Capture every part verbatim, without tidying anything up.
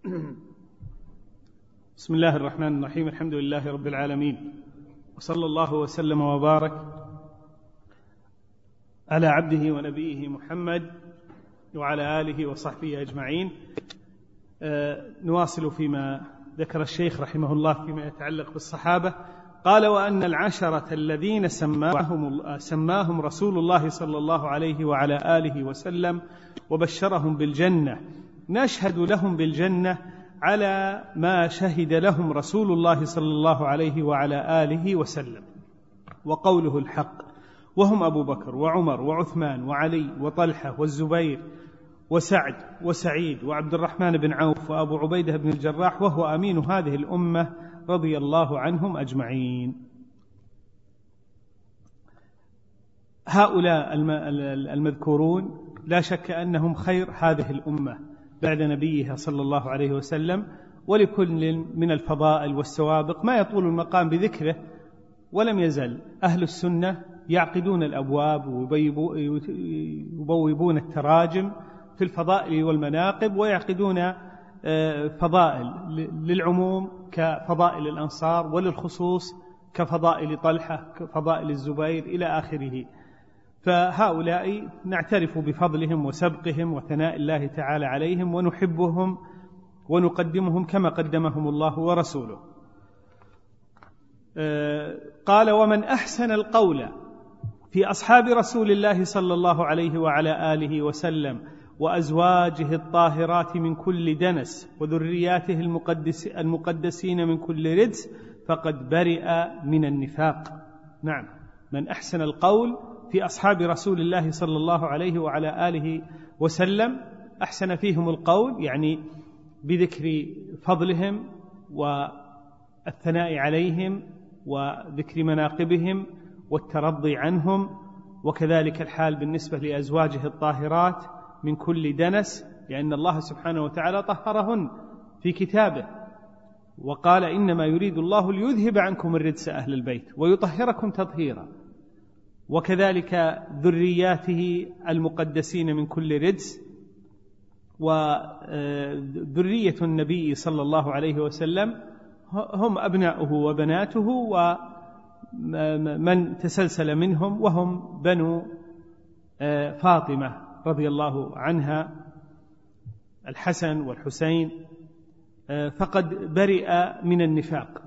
بسم الله الرحمن الرحيم. الحمد لله رب العالمين، وصلى الله وسلم وبارك على عبده ونبيه محمد وعلى آله وصحبه أجمعين. آه نواصل فيما ذكر الشيخ رحمه الله فيما يتعلق بالصحابة. قال: وأن العشرة الذين سماهم, سماهم رسول الله صلى الله عليه وعلى آله وسلم وبشرهم بالجنة نشهد لهم بالجنة على ما شهد لهم رسول الله صلى الله عليه وعلى آله وسلم، وقوله الحق، وهم أبو بكر وعمر وعثمان وعلي وطلحة والزبير وسعد وسعيد وعبد الرحمن بن عوف وأبو عبيدة بن الجراح، وهو أمين هذه الأمة رضي الله عنهم أجمعين. هؤلاء المذكورون لا شك أنهم خير هذه الأمة بعد نبيها صلى الله عليه وسلم، ولكل من الفضائل والسوابق ما يطول المقام بذكره. ولم يزل أهل السنة يعقدون الأبواب ويبوبون التراجم في الفضائل والمناقب، ويعقدون فضائل للعموم كفضائل الأنصار، وللخصوص كفضائل طلحة، كفضائل الزبير إلى آخره. فهؤلاء نعترف بفضلهم وسبقهم وثناء الله تعالى عليهم، ونحبهم ونقدمهم كما قدمهم الله ورسوله. قال: ومن أحسن القول في أصحاب رسول الله صلى الله عليه وعلى آله وسلم وأزواجه الطاهرات من كل دنس وذرياته المقدس المقدسين من كل رجس فقد برئ من النفاق. نعم، من أحسن القول في أصحاب رسول الله صلى الله عليه وعلى آله وسلم، أحسن فيهم القول يعني بذكر فضلهم والثناء عليهم وذكر مناقبهم والترضي عنهم، وكذلك الحال بالنسبة لأزواجه الطاهرات من كل دنس، لأن الله سبحانه وتعالى طهرهن في كتابه وقال: إنما يريد الله ليذهب عنكم الرجس أهل البيت ويطهركم تطهيرا. وكذلك ذرياته المقدسين من كل رجس، وذرية النبي صلى الله عليه وسلم هم أبناؤه وبناته ومن تسلسل منهم، وهم بنو فاطمة رضي الله عنها، الحسن والحسين، فقد برئ من النفاق.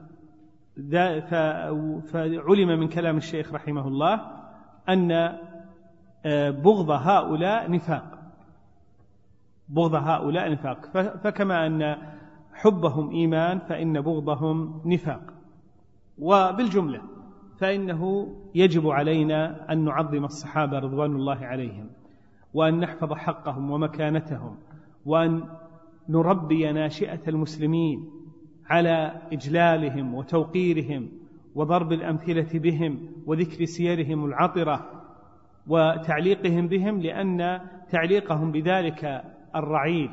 فعلم من كلام الشيخ رحمه الله أن بغض هؤلاء نفاق، بغض هؤلاء نفاق. فكما أن حبهم إيمان فإن بغضهم نفاق. وبالجملة فإنه يجب علينا أن نعظم الصحابة رضوان الله عليهم، وأن نحفظ حقهم ومكانتهم، وأن نربي ناشئة المسلمين على إجلالهم وتوقيرهم وضرب الأمثلة بهم وذكر سيرهم العطرة وتعليقهم بهم، لأن تعليقهم بذلك الرعيل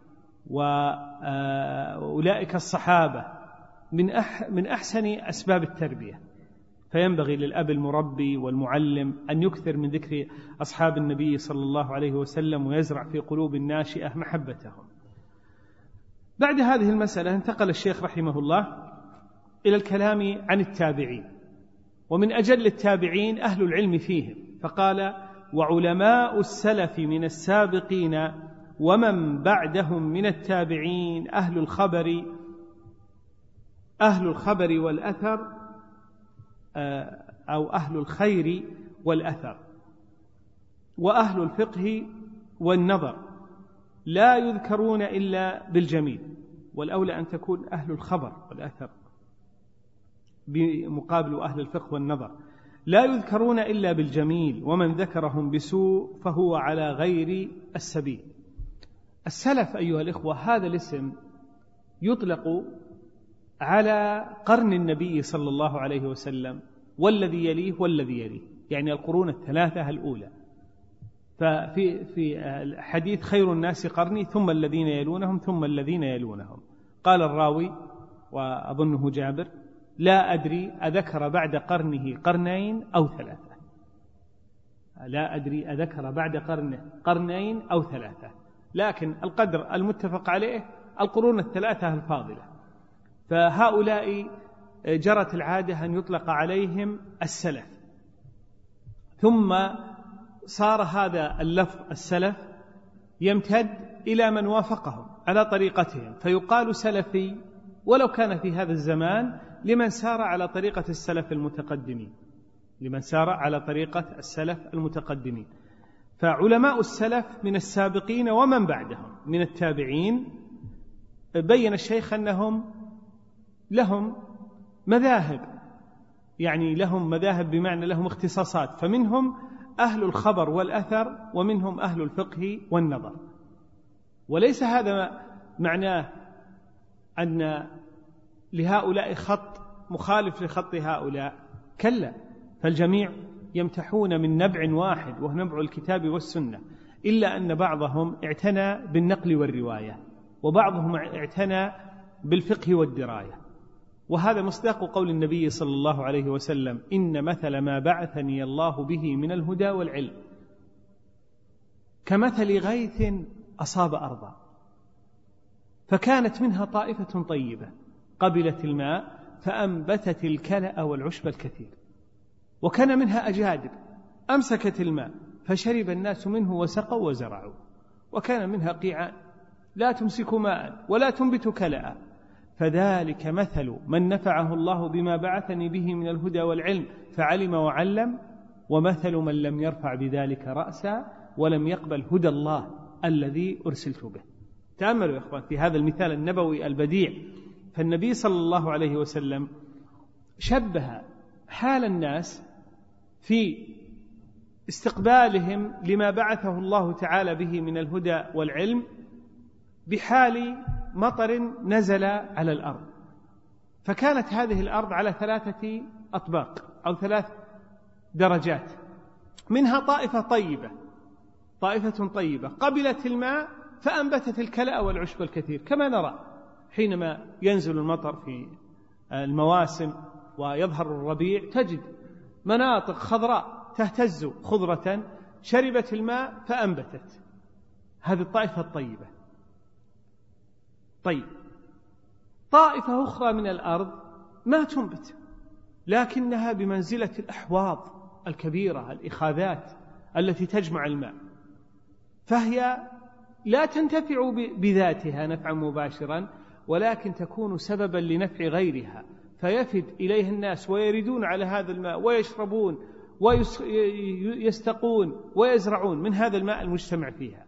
وأولئك الصحابة من أحسن أسباب التربية. فينبغي للأب المربي والمعلم أن يكثر من ذكر أصحاب النبي صلى الله عليه وسلم، ويزرع في قلوب الناشئة محبتهم. بعد هذه المسألة انتقل الشيخ رحمه الله إلى الكلام عن التابعين، ومن أجل التابعين أهل العلم فيهم، فقال: وعلماء السلف من السابقين ومن بعدهم من التابعين أهل الخبر أهل الخبر والأثر أو أهل الخير والأثر، وأهل الفقه والنظر، لا يذكرون إلا بالجميل. والأولى أن تكون أهل الخبر والأثر بمقابل أهل الفقه والنظر، لا يذكرون إلا بالجميل، ومن ذكرهم بسوء فهو على غير السبيل. السلف أيها الإخوة هذا الاسم يطلق على قرن النبي صلى الله عليه وسلم والذي يليه والذي يليه، يعني القرون الثلاثة الأولى. ففي في حديث خير الناس قرني ثم الذين يلونهم ثم الذين يلونهم. قال الراوي وأظنه جابر: لا أدري أذكر بعد قرنه قرنين أو ثلاثة، لا أدري أذكر بعد قرنه قرنين أو ثلاثة، لكن القدر المتفق عليه القرون الثلاثة الفاضلة. فهؤلاء جرت العادة أن يطلق عليهم السلف، ثم صار هذا اللفظ السلف يمتد إلى من وافقهم على طريقتهم، فيقال سلفي ولو كان في هذا الزمان لمن سار على طريقة السلف المتقدمين، لمن سار على طريقة السلف المتقدمين. فعلماء السلف من السابقين ومن بعدهم من التابعين بين الشيخ أنهم لهم مذاهب، يعني لهم مذاهب بمعنى لهم اختصاصات، فمنهم أهل الخبر والأثر ومنهم أهل الفقه والنظر. وليس هذا معناه أن لهؤلاء خط مخالف لخط هؤلاء، كلا، فالجميع يمتحون من نبع واحد وهو نبع الكتاب والسنة، إلا أن بعضهم اعتنى بالنقل والرواية وبعضهم اعتنى بالفقه والدراية. وهذا مصداق قول النبي صلى الله عليه وسلم: إن مثل ما بعثني الله به من الهدى والعلم كمثل غيث أصاب أرضا فكانت منها طائفة طيبة قبلت الماء فأنبتت الكلأ والعشب الكثير، وكان منها أجادب أمسكت الماء فشرب الناس منه وسقوا وزرعوا، وكان منها قيعان لا تمسك ماء ولا تنبت كلأ، فذلك مثل من نفعه الله بما بعثني به من الهدى والعلم فعلم وعلم، ومثل من لم يرفع بذلك رأسا ولم يقبل هدى الله الذي أرسلت به. تأملوا يا إخوان في هذا المثال النبوي البديع. فالنبي صلى الله عليه وسلم شبه حال الناس في استقبالهم لما بعثه الله تعالى به من الهدى والعلم بحال مطر نزل على الأرض، فكانت هذه الأرض على ثلاثة أطباق أو ثلاث درجات، منها طائفة طيبة طائفة طيبة قبلت الماء فأنبتت الكلأ والعشب الكثير، كما نرى حينما ينزل المطر في المواسم ويظهر الربيع تجد مناطق خضراء تهتز خضرة شربت الماء فأنبتت، هذه الطائفة الطيبة. طيب، طائفة أخرى من الأرض ما تنبت لكنها بمنزلة الأحواض الكبيرة الإخاذات التي تجمع الماء، فهي لا تنتفع بذاتها نفعا مباشرا ولكن تكون سببا لنفع غيرها، فيفد إليها الناس ويردون على هذا الماء ويشربون ويستقون ويزرعون من هذا الماء المجتمع فيها.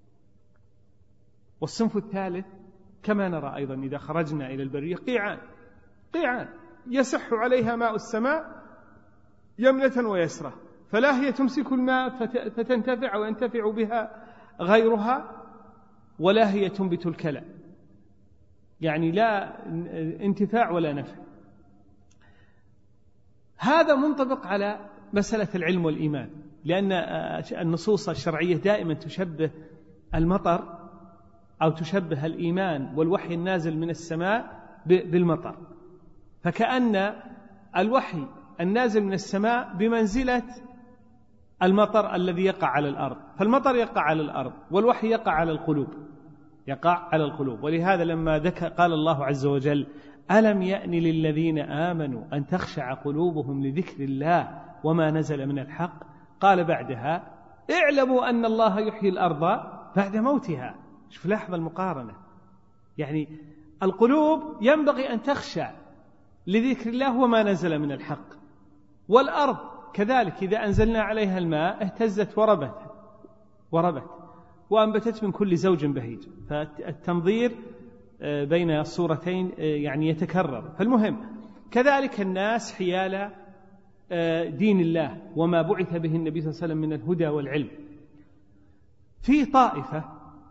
والصنف الثالث كما نرى أيضا إذا خرجنا إلى البرية قيعان قيعان يسح عليها ماء السماء يمنة ويسرة، فلا هي تمسك الماء فتنتفع وينتفع بها غيرها ولا هي تنبت الكلى، يعني لا انتفاع ولا نفع. هذا منطبق على مسألة العلم والإيمان، لأن النصوص الشرعية دائما تشبه المطر أو تشبه الإيمان والوحي النازل من السماء بالمطر، فكأن الوحي النازل من السماء بمنزلة المطر الذي يقع على الأرض، فالمطر يقع على الأرض والوحي يقع على القلوب يقع على القلوب. ولهذا لما ذكر قال الله عز وجل: ألم يأن للذين آمنوا أن تخشع قلوبهم لذكر الله وما نزل من الحق، قال بعدها: اعلموا أن الله يحيي الأرض بعد موتها. شوف لاحظ المقارنة، يعني القلوب ينبغي أن تخشع لذكر الله وما نزل من الحق، والأرض كذلك إذا أنزلنا عليها الماء اهتزت وربت وربت وأنبتت من كل زوج بهيج. فالتنظير بين الصورتين يعني يتكرر. فالمهم كذلك الناس حيال دين الله وما بعث به النبي صلى الله عليه وسلم من الهدى والعلم. في طائفة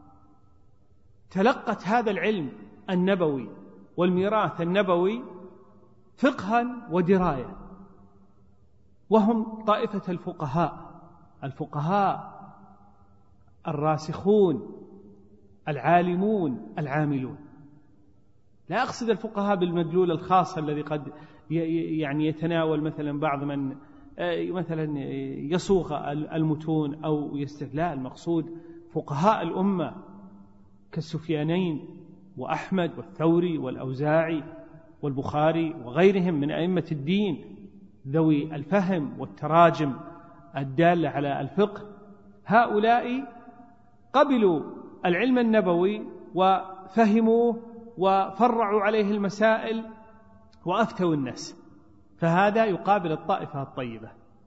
تلقت هذا العلم النبوي والميراث النبوي فقها ودراية، وهم طائفة الفقهاء الفقهاء الراسخون العالمون العاملون. لا أقصد الفقهاء بالمدلول الخاص الذي قد يعني يتناول مثلا بعض من مثلا يصوغ المتون أو يستهلاء، المقصود فقهاء الأمة كالسفيانين وأحمد والثوري والأوزاعي والبخاري وغيرهم من أئمة الدين ذوي الفهم والتراجم الدالة على الفقه، هؤلاء قبلوا العلم النبوي وفهموه وفرعوا عليه المسائل وأفتوا الناس، فهذا يقابل الطائفة الطيبة.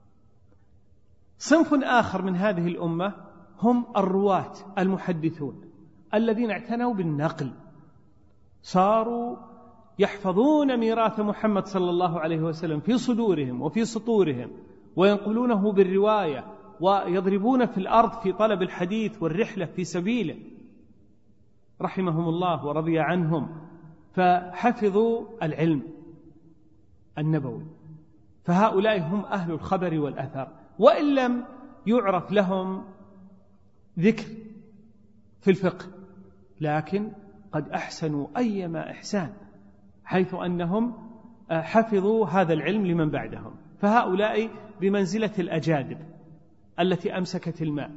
صنف آخر من هذه الأمة هم الرواة المحدثون الذين اعتنوا بالنقل، صاروا يحفظون ميراث محمد صلى الله عليه وسلم في صدورهم وفي سطورهم، وينقلونه بالرواية، ويضربون في الأرض في طلب الحديث والرحلة في سبيله، رحمهم الله ورضي عنهم، فحفظوا العلم النبوي. فهؤلاء هم أهل الخبر والأثر، وإن لم يعرف لهم ذكر في الفقه، لكن قد أحسنوا أيما إحسان، حيث أنهم حفظوا هذا العلم لمن بعدهم. فهؤلاء بمنزلة الأجادب التي أمسكت الماء،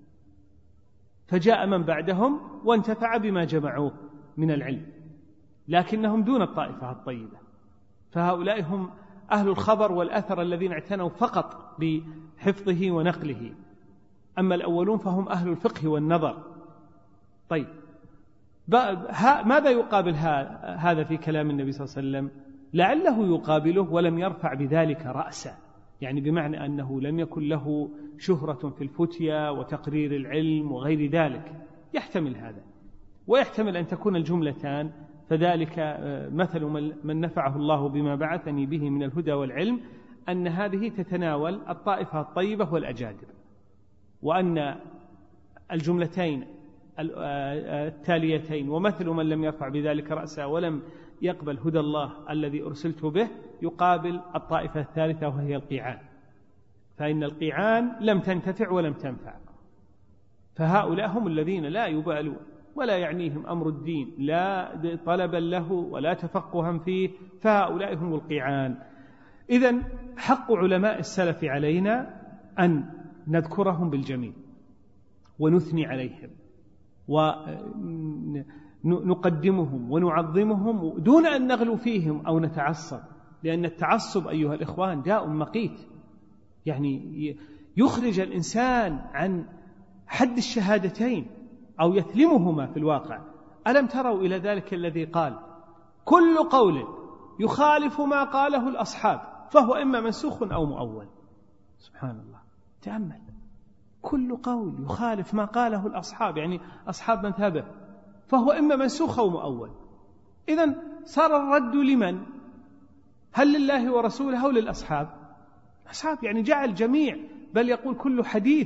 فجاء من بعدهم وانتفع بما جمعوه من العلم، لكنهم دون الطائفة الطيبة. فهؤلاء هم أهل الخبر والأثر الذين اعتنوا فقط بحفظه ونقله، أما الأولون فهم أهل الفقه والنظر. طيب، ماذا يقابل هذا في كلام النبي صلى الله عليه وسلم؟ لعله يقابله ولم يرفع بذلك رأسا، يعني بمعنى أنه لم يكن له شهرة في الفتيا وتقرير العلم وغير ذلك، يحتمل هذا، ويحتمل أن تكون الجملتان، فذلك مثل من نفعه الله بما بعثني به من الهدى والعلم، أن هذه تتناول الطائفة الطيبة والأجادب، وأن الجملتين التاليتين ومثل من لم يرفع بذلك رأسا ولم يقبل هدى الله الذي أرسلت به يقابل الطائفة الثالثة وهي القيعان، فإن القيعان لم تنتفع ولم تنفع. فهؤلاء هم الذين لا يبالون ولا يعنيهم أمر الدين، لا طلبا له ولا تفقها فيه، فهؤلاء هم القيعان. إذن حق علماء السلف علينا أن نذكرهم بالجميل ونثني عليهم ونقدمهم ونعظمهم دون أن نغلو فيهم أو نتعصب، لأن التعصب أيها الإخوان داء مقيت، يعني يخرج الإنسان عن حد الشهادتين أو يثلمهما في الواقع. ألم تروا إلى ذلك الذي قال كل قول يخالف ما قاله الأصحاب فهو إما منسوخ أو مؤول؟ سبحان الله، تأمل، كل قول يخالف ما قاله الأصحاب، يعني أصحاب مذهبه، فهو إما منسوخ أو مؤول. إذن صار الرد لمن؟ هل لله ورسوله أو للأصحاب؟ أصحاب، يعني جعل جميع، بل يقول كل حديث،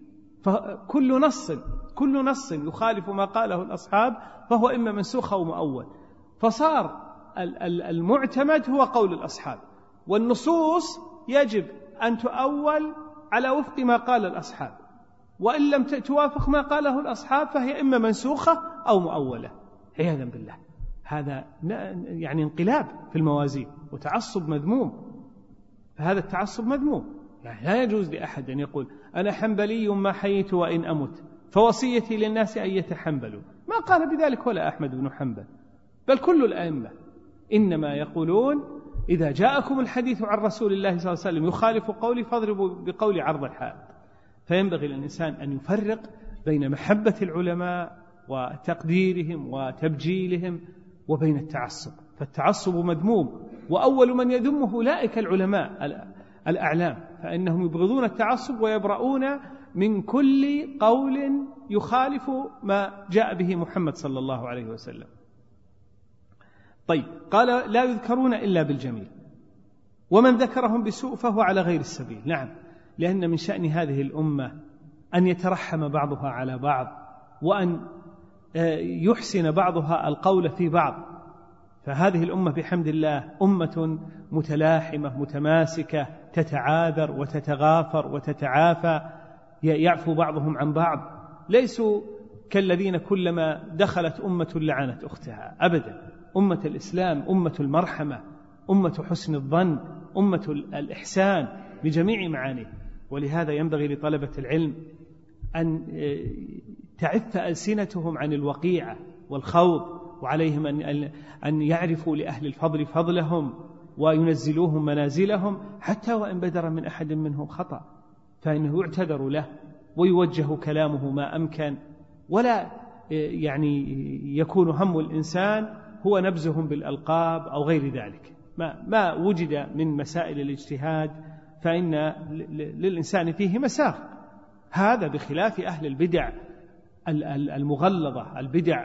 فكل نص كل نص يخالف ما قاله الأصحاب فهو إما منسوخ أو مؤول. فصار المعتمد هو قول الأصحاب، والنصوص يجب أن تؤول على وفق ما قال الأصحاب، وإن لم توافق ما قاله الأصحاب فهي إما منسوخة أو مؤولة، عياذا بالله. هذا يعني انقلاب في الموازين وتعصب مذموم، فهذا التعصب مذموم، يعني لا يجوز لأحد أن يقول أنا حنبلي ما حييت وإن أمت فوصيتي للناس أن يتحنبلوا، ما قال بذلك ولا أحمد بن حنبل، بل كل الأئمة إنما يقولون إذا جاءكم الحديث عن رسول الله صلى الله عليه وسلم يخالف قولي فاضربوا بقول عرض الحائط. فينبغي للإنسان أن يفرق بين محبة العلماء وتقديرهم وتبجيلهم وبين التعصب، فالتعصب مذموم، وأول من يذمه أولئك العلماء الأعلام، فإنهم يبغضون التعصب ويبرؤون من كل قول يخالف ما جاء به محمد صلى الله عليه وسلم. طيب، قال لا يذكرون إلا بالجميل، ومن ذكرهم بسوء فهو على غير السبيل. نعم، لأن من شأن هذه الأمة أن يترحم بعضها على بعض، وأن يحسن بعضها القول في بعض. فهذه الأمة بحمد الله أمة متلاحمة متماسكة، تتعاذر وتتغافر وتتعافى، يعفو بعضهم عن بعض، ليسوا كالذين كلما دخلت أمة لعنت أختها، أبدا. أمة الإسلام أمة المرحمة، أمة حسن الظن، أمة الإحسان بجميع معانيه. ولهذا ينبغي لطلبة العلم أن تعف ألسنتهم عن الوقيعة والخوض وعليهم أن يعرفوا لأهل الفضل فضلهم وينزلوهم منازلهم، حتى وإن بدر من أحد منهم خطأ فإنه يعتذر له ويوجه كلامه ما أمكن، ولا يعني يكون هم الإنسان هو نبزهم بالألقاب أو غير ذلك. ما, ما وجد من مسائل الاجتهاد فإن للإنسان فيه مساغ، هذا بخلاف أهل البدع المغلظة، البدع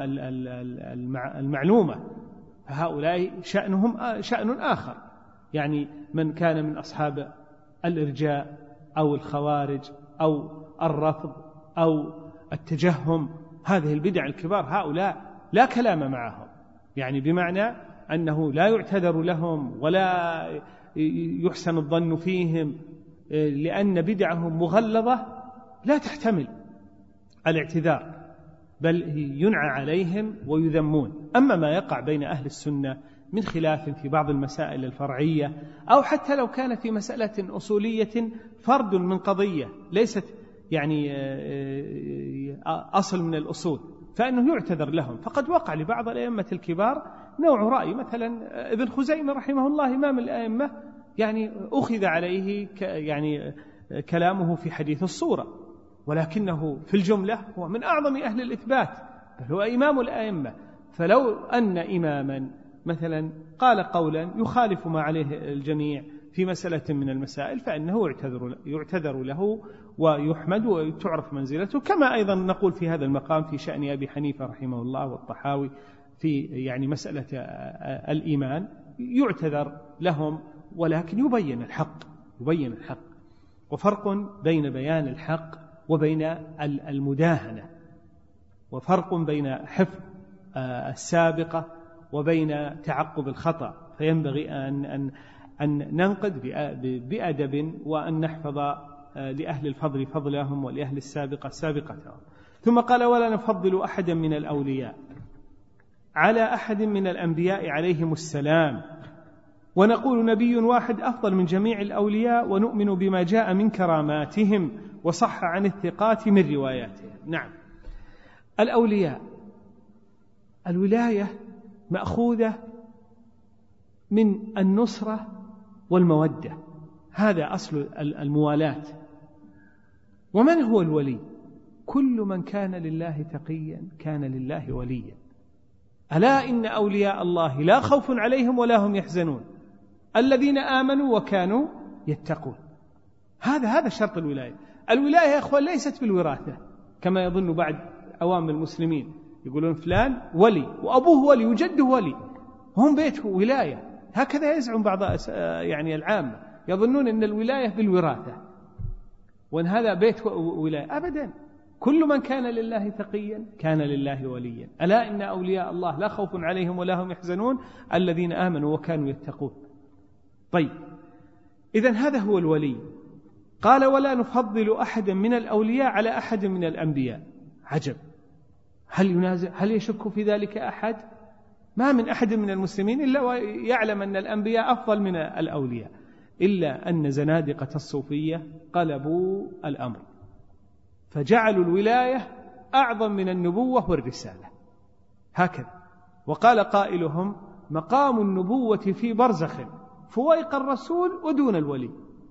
المعلومة، فهؤلاء شأنهم شأن آخر. يعني من كان من أصحاب الإرجاء أو الخوارج أو الرفض أو التجهم، هذه البدع الكبار، هؤلاء لا كلام معهم، يعني بمعنى أنه لا يعتذر لهم ولا يحسن الظن فيهم، لأن بدعهم مغلظة لا تحتمل الاعتذار، بل ينعى عليهم ويذمون. أما ما يقع بين أهل السنة من خلاف في بعض المسائل الفرعية، أو حتى لو كان في مسألة أصولية فرد من قضية ليست يعني أصل من الأصول، فإنه يعتذر لهم. فقد وقع لبعض الأئمة الكبار نوع رأي، مثلا ابن خزيمة رحمه الله إمام الأئمة، يعني أخذ عليه يعني كلامه في حديث الصورة، ولكنه في الجملة هو من أعظم أهل الإثبات، بل هو إمام الأئمة. فلو أن إماما مثلا قال قولا يخالف ما عليه الجميع في مسألة من المسائل، فإنه يعتذر, يعتذر له ويحمد وتعرف منزلته. كما أيضا نقول في هذا المقام في شأن أبي حنيفة رحمه الله والطحاوي في يعني مسألة الإيمان، يعتذر لهم ولكن يبين الحق، يبين الحق. وفرق بين بيان الحق وبين المداهنة، وفرق بين حفظ السابقة وبين تعقب الخطأ. فينبغي أن, أن, أن ننقد بأدب وأن نحفظ لأهل الفضل فضلهم ولأهل السابقة سابقتهم. ثم قال: ولا نفضل أحدا من الأولياء على أحد من الأنبياء عليهم السلام، ونقول نبي واحد أفضل من جميع الأولياء، ونؤمن بما جاء من كراماتهم وصح عن الثقات من رواياتهم. نعم، الأولياء الولاية مأخوذة من النصرة والمودة، هذا أصل الموالاة. ومن هو الولي؟ كل من كان لله تقيا كان لله وليا. ألا إن أولياء الله لا خوف عليهم ولا هم يحزنون الذين آمنوا وكانوا يتقون. هذا هذا شرط الولاية. الولاية يا أخوان ليست بالوراثة كما يظن بعض عوام المسلمين، يقولون فلان ولي وأبوه ولي وجده ولي، هم بيته ولاية. هكذا يزعم بعض يعني العامة، يظنون أن الولاية بالوراثة وأن هذا بيت ولاية. أبدا، كل من كان لله تقيا كان لله وليا. ألا إن أولياء الله لا خوف عليهم ولا هم يحزنون الذين آمنوا وكانوا يتقون. طيب، إذن هذا هو الولي. قال: ولا نفضل أحدا من الأولياء على أحد من الأنبياء. عجب، هل ينازع هل يشك في ذلك أحد؟ ما من أحد من المسلمين إلا ويعلم أن الأنبياء أفضل من الأولياء، إلا أن زنادقة الصوفية قلبوا الأمر فجعلوا الولاية أعظم من النبوة والرسالة، هكذا. وقال قائلهم: مقام النبوة في برزخ فويق الرسول ودون الولي.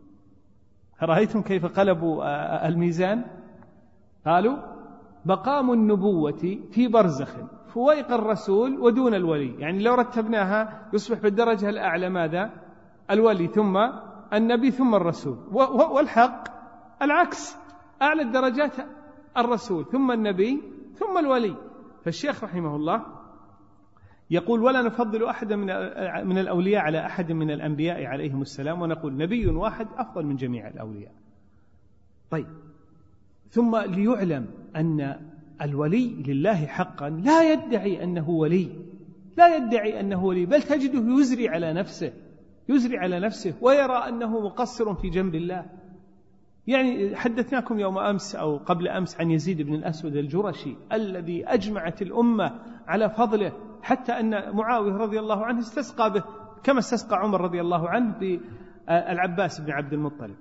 رأيتم كيف قلبوا الميزان؟ قالوا: مقام النبوة في برزخ فويق الرسول ودون الولي، يعني لو رتبناها يصبح بالدرجة الأعلى ماذا؟ الولي، ثم النبي، ثم الرسول. والحق العكس، أعلى الدرجات الرسول، ثم النبي، ثم الولي. فالشيخ رحمه الله يقول: ولا نفضل أحدا من الأولياء على أحد من الأنبياء عليهم السلام، ونقول نبي واحد أفضل من جميع الأولياء. طيب، ثم ليعلم أن الولي لله حقا لا يدعي أنه ولي، لا يدعي أنه ولي، بل تجده يزري على نفسه يزري على نفسه ويرى أنه مقصر في جنب الله. يعني حدثناكم يوم أمس أو قبل أمس عن يزيد بن الأسود الجرشي الذي أجمعت الأمة على فضله، حتى أن معاوية رضي الله عنه استسقى به كما استسقى عمر رضي الله عنه بالعباس بن عبد المطلب.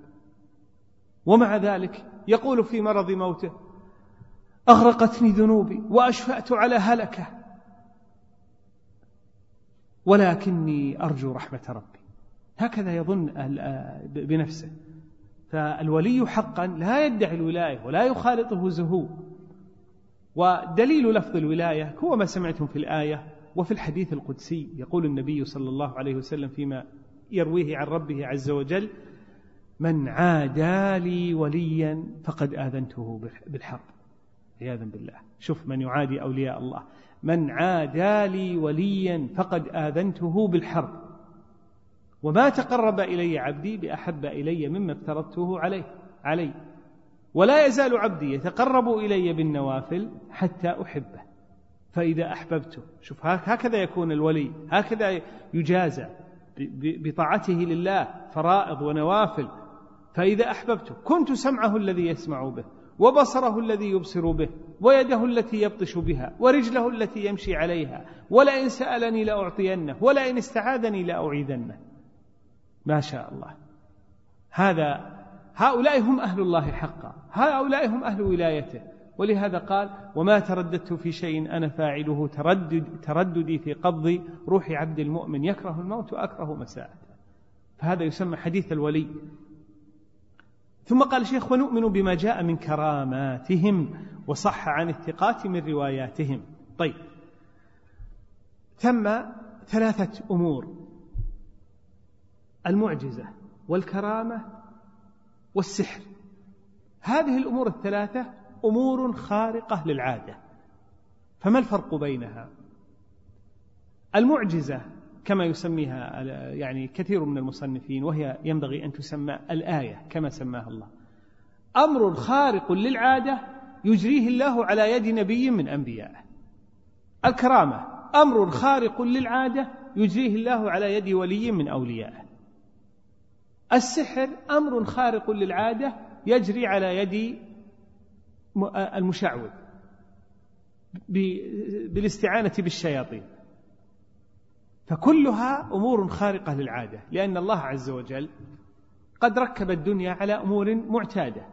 ومع ذلك يقول في مرض موته: أغرقتني ذنوبي وأشفأت على هلكة. ولكني أرجو رحمة ربي. هكذا يظن بنفسه. فالولي حقا لا يدعي الولاية ولا يخالطه زهو. ودليل لفظ الولاية هو ما سمعتم في الآية وفي الحديث القدسي. يقول النبي صلى الله عليه وسلم فيما يرويه عن ربه عز وجل: من عادى لي وليا فقد آذنته بالحرب. عياذا بالله. شوف، من يعادي أولياء الله: من عادى لي وليا فقد آذنته بالحرب، وما تقرب إلي عبدي بأحب إلي مما افترضته عليه علي ولا يزال عبدي يتقرب إلي بالنوافل حتى أحبه فإذا أحببته. شوف، هكذا يكون الولي، هكذا يجازى بطاعته لله، فرائض ونوافل. فإذا أحببته كنت سمعه الذي يسمع به، وبصره الذي يبصر به، ويده التي يبطش بها، ورجله التي يمشي عليها، ولئن سألني لأعطينه، ولئن استعاذني لأعيذنه. ما شاء الله. هذا هؤلاء هم أهل الله حقا، هؤلاء هم أهل ولايته. ولهذا قال: وما ترددت في شيء أنا فاعله تردد ترددي في قبض روح عبد المؤمن يكره الموت وأكره مساءته. فهذا يسمى حديث الولي. ثم قال الشيخ: ونؤمن بما جاء من كراماتهم وصح عن الثقات من رواياتهم. طيب، ثم ثلاثة أمور: المعجزة والكرامة والسحر. هذه الأمور الثلاثة أمور خارقة للعادة. فما الفرق بينها؟ المعجزة كما يسميها يعني كثير من المصنفين، وهي ينبغي أن تسمى الآية كما سماها الله، أمر خارق للعادة يجريه الله على يد نبي من أنبيائه. الكرامة أمر خارق للعادة يجريه الله على يد ولي من أوليائه. السحر أمر خارق للعادة يجري على يد المشعوذ بالاستعانة بالشياطين. فكلها أمور خارقة للعادة، لأن الله عز وجل قد ركب الدنيا على أمور معتادة.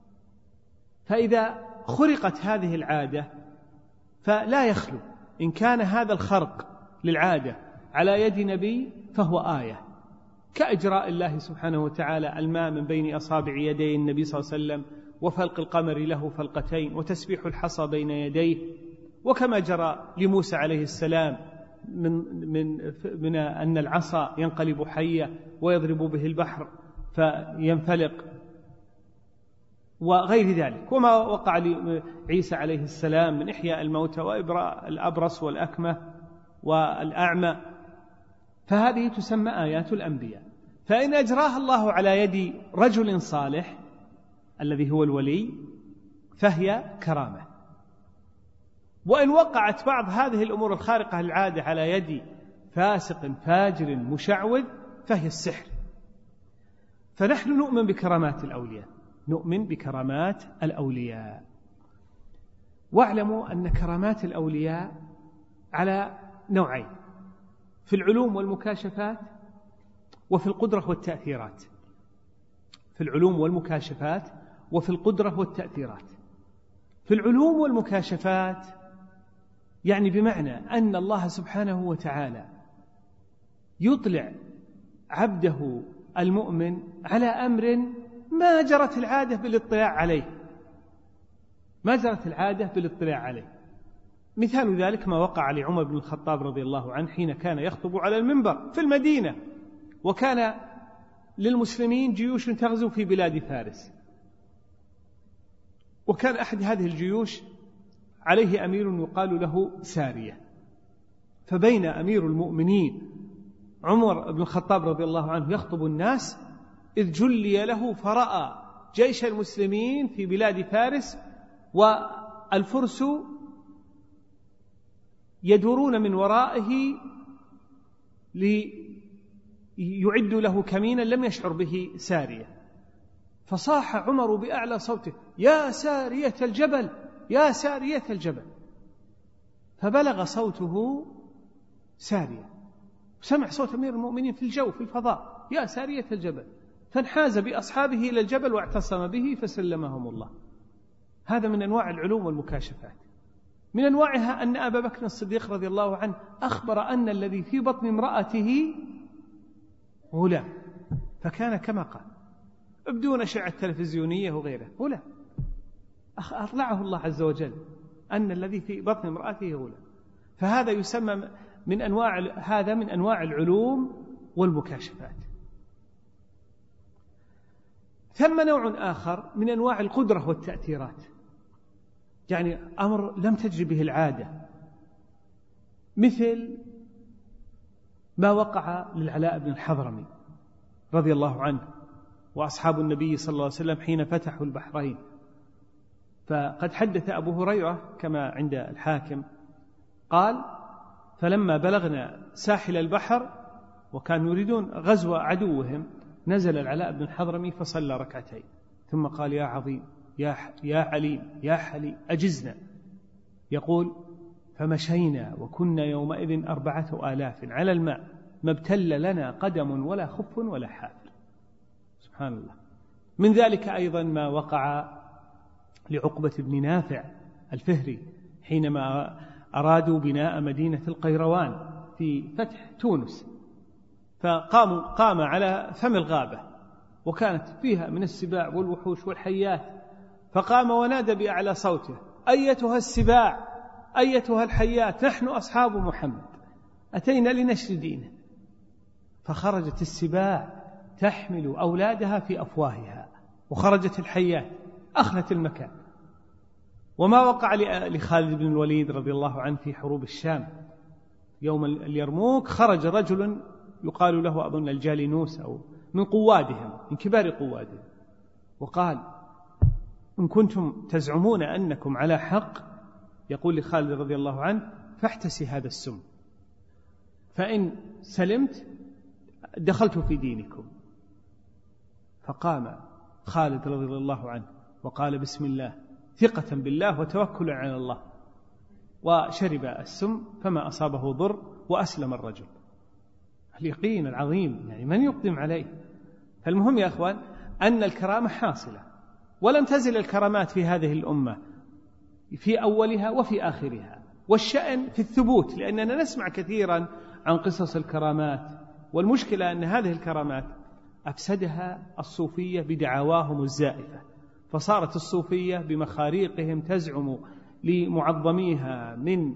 فإذا خرقت هذه العادة فلا يخلو، إن كان هذا الخرق للعادة على يد نبي فهو آية، كإجراء الله سبحانه وتعالى الماء من بين أصابع يدي النبي صلى الله عليه وسلم، وفلق القمر له فلقتين، وتسبيح الحصى بين يديه، وكما جرى لموسى عليه السلام من, من, من أن العصا ينقلب حية ويضرب به البحر فينفلق، وغير ذلك، وما وقع لعيسى عليه السلام من إحياء الموتى وإبراء الأبرص والأكمة والأعمى. فهذه تسمى آيات الأنبياء. فإن أجراها الله على يد رجل صالح الذي هو الولي فهي كرامة. وإن وقعت بعض هذه الأمور الخارقة للعادة على يد فاسق فاجر مشعوذ فهي السحر. فنحن نؤمن بكرامات الأولياء، نؤمن بكرامات الأولياء. واعلموا أن كرامات الأولياء على نوعين: في العلوم والمكاشفات وفي القدرة والتأثيرات. في العلوم والمكاشفات وفي القدرة والتأثيرات. في العلوم والمكاشفات يعني بمعنى أن الله سبحانه وتعالى يطلع عبده المؤمن على أمر ما جرت العادة بالاطلاع عليه، ما جرت العادة بالاطلاع عليه. مثال ذلك ما وقع لعمر بن الخطاب رضي الله عنه حين كان يخطب على المنبر في المدينة، وكان للمسلمين جيوش تغزو في بلاد فارس، وكان أحد هذه الجيوش عليه أمير يقال له سارية. فبين أمير المؤمنين عمر بن الخطاب رضي الله عنه يخطب الناس إذ جلي له فرأى جيش المسلمين في بلاد فارس، والفرس يدورون من ورائه ليعدوا له كمينا لم يشعر به سارية. فصاح عمر بأعلى صوته: يا سارية الجبل، يا سارية الجبل. فبلغ صوته سارية، سمع صوت أمير المؤمنين في الجو في الفضاء: يا سارية الجبل. فانحاز بأصحابه إلى الجبل واعتصم به فسلمهم الله. هذا من أنواع العلوم والمكاشفات. من أنواعها أن أبا بكر الصديق رضي الله عنه أخبر أن الذي في بطن امرأته غلام، فكان كما قال بدون أشعة تلفزيونية وغيره، غلام أطلعه الله عز وجل أن الذي في بطن امرأته غلام. فهذا يسمى من أنواع هذا من أنواع العلوم والمكاشفات. ثم نوع آخر من أنواع القدرة والتأثيرات، يعني أمر لم تجري به العادة، مثل ما وقع للعلاء بن الحضرمي رضي الله عنه وأصحاب النبي صلى الله عليه وسلم حين فتحوا البحرين. فقد حدث أبو هريرة كما عند الحاكم قال: فلما بلغنا ساحل البحر وكانوا يريدون غزو عدوهم، نزل العلاء بن الحضرمي فصلى ركعتين، ثم قال: يا عظيم، يا يا عليم، يا حليم، أجزنا. يقول: فمشينا وكنا يومئذ أربعة آلاف على الماء، ما ابتل لنا قدم ولا خف ولا حافر. سبحان الله. من ذلك أيضا ما وقع لعقبة بن نافع الفهري حينما أرادوا بناء مدينة القيروان في فتح تونس، فقاموا قام على فم الغابة وكانت فيها من السباع والوحوش والحيات، فقام ونادى بأعلى صوته: أيتها السباع، أيتها الحيات، نحن أصحاب محمد أتينا لنشر دينه. فخرجت السباع تحمل أولادها في أفواهها، وخرجت الحيات أخلت المكان. وما وقع لخالد بن الوليد رضي الله عنه في حروب الشام يوم اليرموك، خرج رجل يقال له أظن الجالينوس أو من قوادهم، من كبار قوادهم، وقال: إن كنتم تزعمون أنكم على حق، يقول لخالد رضي الله عنه: فاحتسي هذا السم، فإن سلمت دخلت في دينكم. فقام خالد رضي الله عنه وقال: بسم الله، ثقة بالله وتوكل على الله، وشرب السم فما أصابه ضر وأسلم الرجل. اليقين العظيم، يعني من يقدم عليه. فالمهم يا أخوان أن الكرامة حاصلة، ولم تزل الكرامات في هذه الأمة في أولها وفي آخرها، والشأن في الثبوت، لأننا نسمع كثيرا عن قصص الكرامات، والمشكلة أن هذه الكرامات أفسدها الصوفية بدعواهم الزائفة، فصارت الصوفية بمخاريقهم تزعم لمعظميها من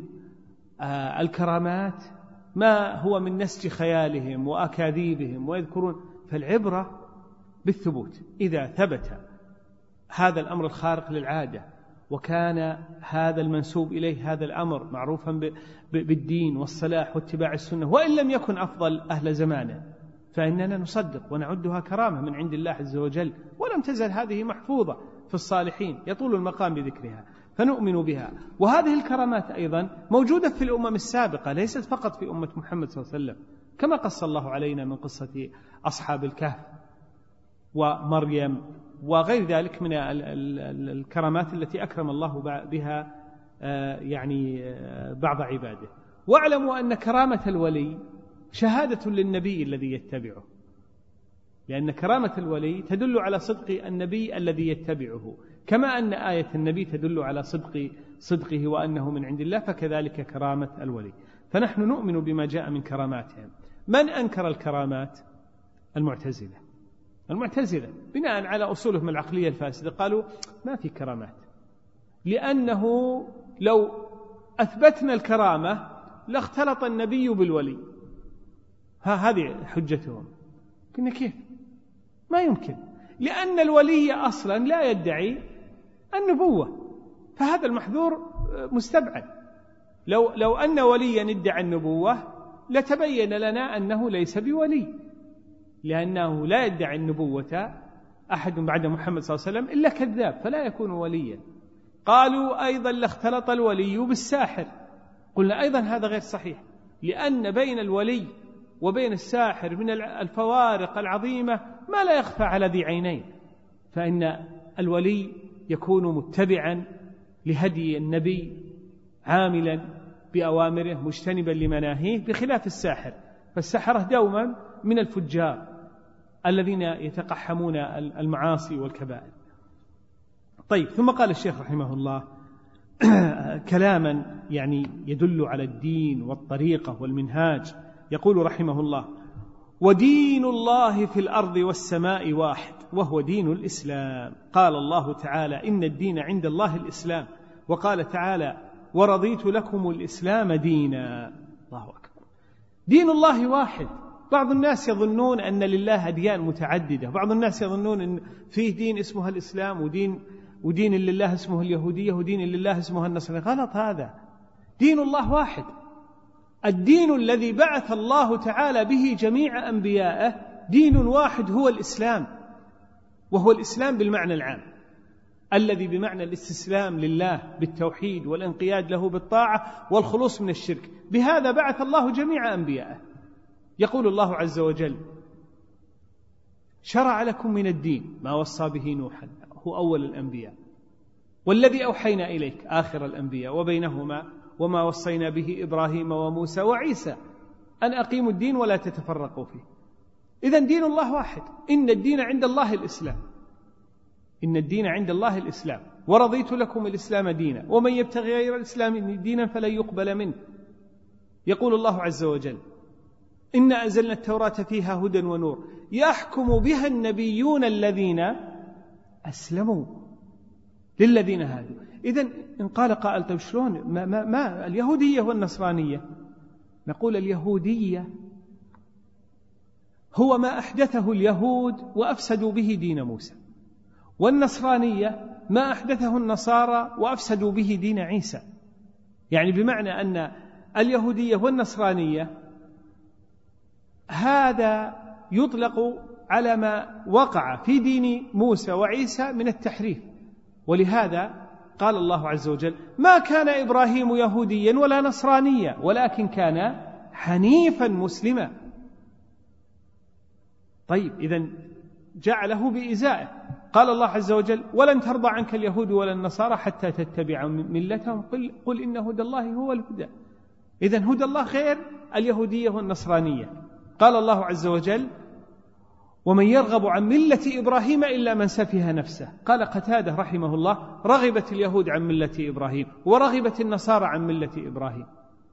الكرامات ما هو من نسج خيالهم وأكاذيبهم ويذكرون. فالعبرة بالثبوت، إذا ثبت هذا الأمر الخارق للعادة وكان هذا المنسوب إليه هذا الأمر معروفا بالدين والصلاح واتباع السنة، وإن لم يكن أفضل أهل زمانه، فإننا نصدق ونعدها كرامة من عند الله عز وجل، ولم تزل هذه محفوظة في الصالحين يطول المقام بذكرها، فنؤمن بها. وهذه الكرامات أيضا موجودة في الأمم السابقة، ليست فقط في أمة محمد صلى الله عليه وسلم، كما قص الله علينا من قصة أصحاب الكهف ومريم وغير ذلك من الكرامات التي أكرم الله بها يعني بعض عباده. واعلموا أن كرامة الولي شهادة للنبي الذي يتبعه، لأن كرامة الولي تدل على صدق النبي الذي يتبعه، كما أن آية النبي تدل على صدق صدقه وأنه من عند الله، فكذلك كرامة الولي. فنحن نؤمن بما جاء من كراماتهم. من أنكر الكرامات؟ المعتزلة. المعتزلة بناء على أصولهم العقلية الفاسدة قالوا ما في كرامات، لأنه لو أثبتنا الكرامة لاختلط النبي بالولي. ها هذه حجتهم. قلنا كيف؟ ما يمكن، لأن الولي أصلا لا يدعي النبوة، فهذا المحذور مستبعد. لو, لو أن وليا ادعى النبوة لتبين لنا أنه ليس بولي، لأنه لا يدعي النبوة أحد بعد محمد صلى الله عليه وسلم إلا كذاب، فلا يكون وليا. قالوا أيضا لاختلط الولي بالساحر، قلنا أيضا هذا غير صحيح، لأن بين الولي وبين الساحر من الفوارق العظيمة ما لا يخفى على ذي عينين، فإن الولي يكون متبعا لهدي النبي عاملا بأوامره مجتنبا لمناهيه، بخلاف الساحر، فالسحرة دوما من الفجار الذين يتقحمون المعاصي والكبائر. طيب، ثم قال الشيخ رحمه الله كلاما يعني يدل على الدين والطريقة والمنهاج. يقول رحمه الله: ودين الله في الأرض والسماء واحد وهو دين الإسلام. قال الله تعالى: إن الدين عند الله الإسلام. وقال تعالى: ورضيت لكم الإسلام دينا. الله أكبر. دين الله واحد. بعض الناس يظنون أن لله أديان متعددة، بعض الناس يظنون أن فيه دين اسمه الإسلام ودين ودين لله اسمه اليهودية ودين لله اسمه النصرانية. غلط هذا. دين الله واحد. الدين الذي بعث الله تعالى به جميع أنبيائه دين واحد هو الإسلام، وهو الإسلام بالمعنى العام الذي بمعنى الاستسلام لله بالتوحيد والانقياد له بالطاعة والخلوص من الشرك. بهذا بعث الله جميع أنبيائه. يقول الله عز وجل: شرع لكم من الدين ما وصى به نوحا، هو أول الأنبياء، والذي أوحينا إليك، آخر الأنبياء، وبينهما وما وصينا به إبراهيم وموسى وعيسى أن أقيموا الدين ولا تتفرقوا فيه. إذن دين الله واحد. إن الدين عند الله الإسلام. إن الدين عند الله الإسلام. ورضيت لكم الإسلام دينا ومن يبتغي غير الإسلام دينا فلن يقبل منه. يقول الله عز وجل: إنا أنزلنا التوراة فيها هدى ونور يحكم بها النبيون الذين أسلموا للذين هادوا. إذن إن قال قائل: طيب شلون ما, ما, ما اليهودية والنصرانية؟ نقول: اليهودية هو ما أحدثه اليهود وأفسدوا به دين موسى، والنصرانية ما أحدثه النصارى وأفسدوا به دين عيسى. يعني بمعنى أن اليهودية والنصرانية هذا يطلق على ما وقع في دين موسى وعيسى من التحريف. ولهذا قال الله عز وجل: ما كان إبراهيم يهوديا ولا نصرانيا ولكن كان حنيفا مسلما. طيب إذن جعله بإزائه. قال الله عز وجل: ولن ترضى عنك اليهود ولا النصارى حتى تتبع ملتهم قل, قل إن هدى الله هو الهدى. إذن هدى الله غير اليهودية والنصرانية. قال الله عز وجل: ومن يرغب عن ملة إبراهيم إلا من سفه نفسه. قال قتادة رحمه الله: رغبت اليهود عن ملة إبراهيم ورغبت النصارى عن ملة إبراهيم.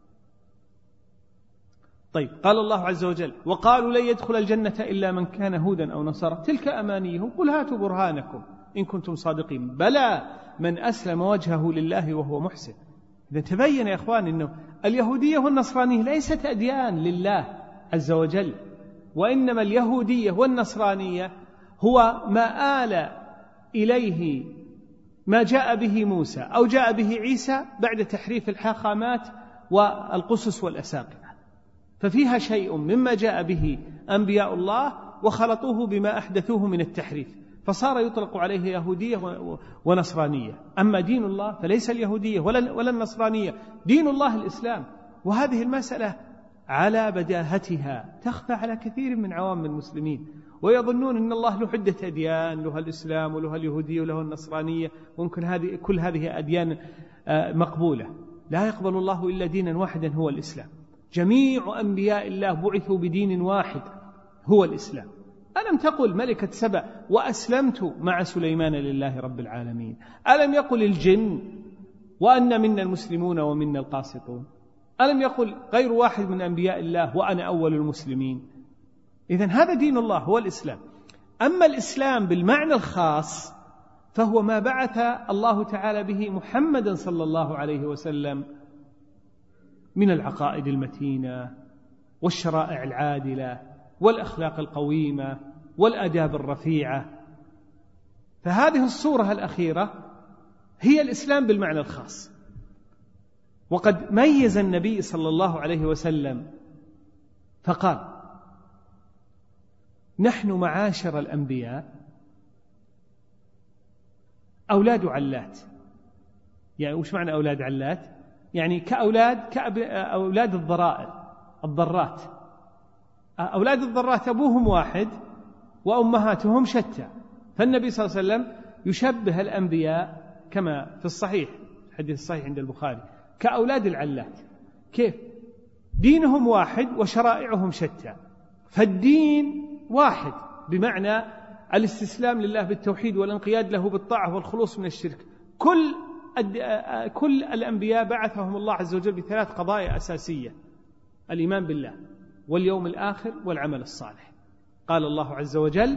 طيب قال الله عز وجل: وقالوا لن يدخل الجنة إلا من كان هودا أو نصارى تلك أمانيهم قل هاتوا برهانكم إن كنتم صادقين بلى من أسلم وجهه لله وهو محسن. إذا تبين يا إخوان أنه اليهودية والنصرانية ليست أديان لله عز وجل، وإنما اليهودية والنصرانية هو ما آل إليه ما جاء به موسى أو جاء به عيسى بعد تحريف الحاخامات والقصص والأساقفة، ففيها شيء مما جاء به أنبياء الله وخلطوه بما أحدثوه من التحريف، فصار يطلق عليه يهودية ونصرانية. أما دين الله فليس اليهودية ولا النصرانية، دين الله الإسلام. وهذه المسألة على بداهتها تخفى على كثير من عوام المسلمين، ويظنون أن الله له عدة أديان، له الإسلام وله اليهودية وله النصرانية، وممكن هذه كل هذه أديان مقبولة. لا يقبل الله إلا دينا واحدا هو الإسلام. جميع أنبياء الله بعثوا بدين واحد هو الإسلام. ألم تقل ملكة سبأ وأسلمت مع سليمان لله رب العالمين؟ ألم يقل الجن وأن منا المسلمون ومنا القاسطون؟ ألم يقل غير واحد من أنبياء الله وأنا أول المسلمين؟ إذن هذا دين الله هو الإسلام. أما الإسلام بالمعنى الخاص فهو ما بعث الله تعالى به محمدا صلى الله عليه وسلم من العقائد المتينة والشرائع العادلة والأخلاق القويمة والآداب الرفيعة. فهذه الصورة الأخيرة هي الإسلام بالمعنى الخاص. وقد ميز النبي صلى الله عليه وسلم فقال: نحن معاشر الأنبياء أولاد علات. يعني وش معنى أولاد علات؟ يعني كأولاد كأولاد الضرائر الضرات. أولاد الضرات أبوهم واحد وأمهاتهم شتى، فالنبي صلى الله عليه وسلم يشبه الأنبياء كما في الصحيح الحديث الصحيح عند البخاري كأولاد العلات. كيف؟ دينهم واحد وشرائعهم شتى، فالدين واحد بمعنى الاستسلام لله بالتوحيد والانقياد له بالطاعة والخلوص من الشرك. كل كل الأنبياء بعثهم الله عز وجل بثلاث قضايا أساسية: الإيمان بالله واليوم الآخر والعمل الصالح. قال الله عز وجل: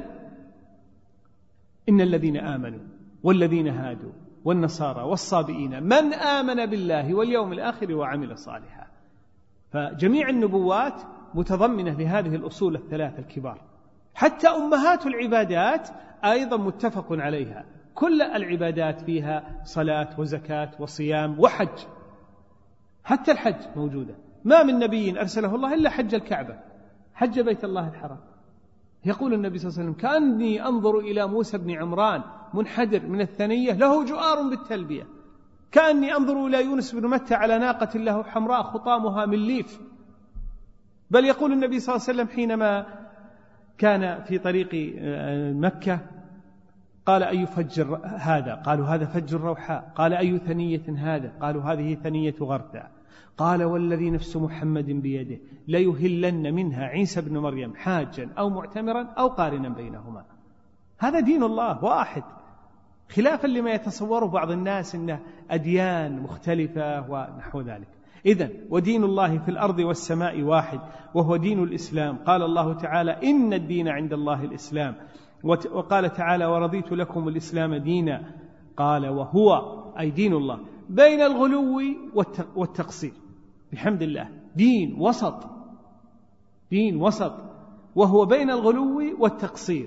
إن الذين آمنوا والذين هادوا والنصارى والصابئين من آمن بالله واليوم الآخر وعمل صالحا. فجميع النبوات متضمنة لهذه الأصول الثلاثة الكبار. حتى أمهات العبادات أيضا متفق عليها، كل العبادات فيها صلاة وزكاة وصيام وحج، حتى الحج موجودة. ما من نبي أرسله الله إلا حج الكعبة، حج بيت الله الحرام. يقول النبي صلى الله عليه وسلم: كأني أنظر إلى موسى بن عمران منحدر من الثنية له جؤار بالتلبية، كأني أنظر إلى يونس بن متى على ناقة له حمراء خطامها من ليف. بل يقول النبي صلى الله عليه وسلم حينما كان في طريق مكة: قال: أي فج هذا؟ قالوا: هذا فج الروحاء. قال: أي ثنية هذا؟ قالوا: هذه ثنية غرثة. قال: والذي نفس محمد بيده ليهلن منها عيسى بن مريم حاجا أو معتمرا أو قارنا بينهما. هذا دين الله واحد، خلافا لما يتصوره بعض الناس أنه أديان مختلفة ونحو ذلك. إذن ودين الله في الأرض والسماء واحد، وهو دين الإسلام. قال الله تعالى: إن الدين عند الله الإسلام. وقال تعالى: ورضيت لكم الإسلام دينا. قال: وهو أي دين الله بين الغلو والتقصير. بحمد الله دين وسط، دين وسط، وهو بين الغلو والتقصير.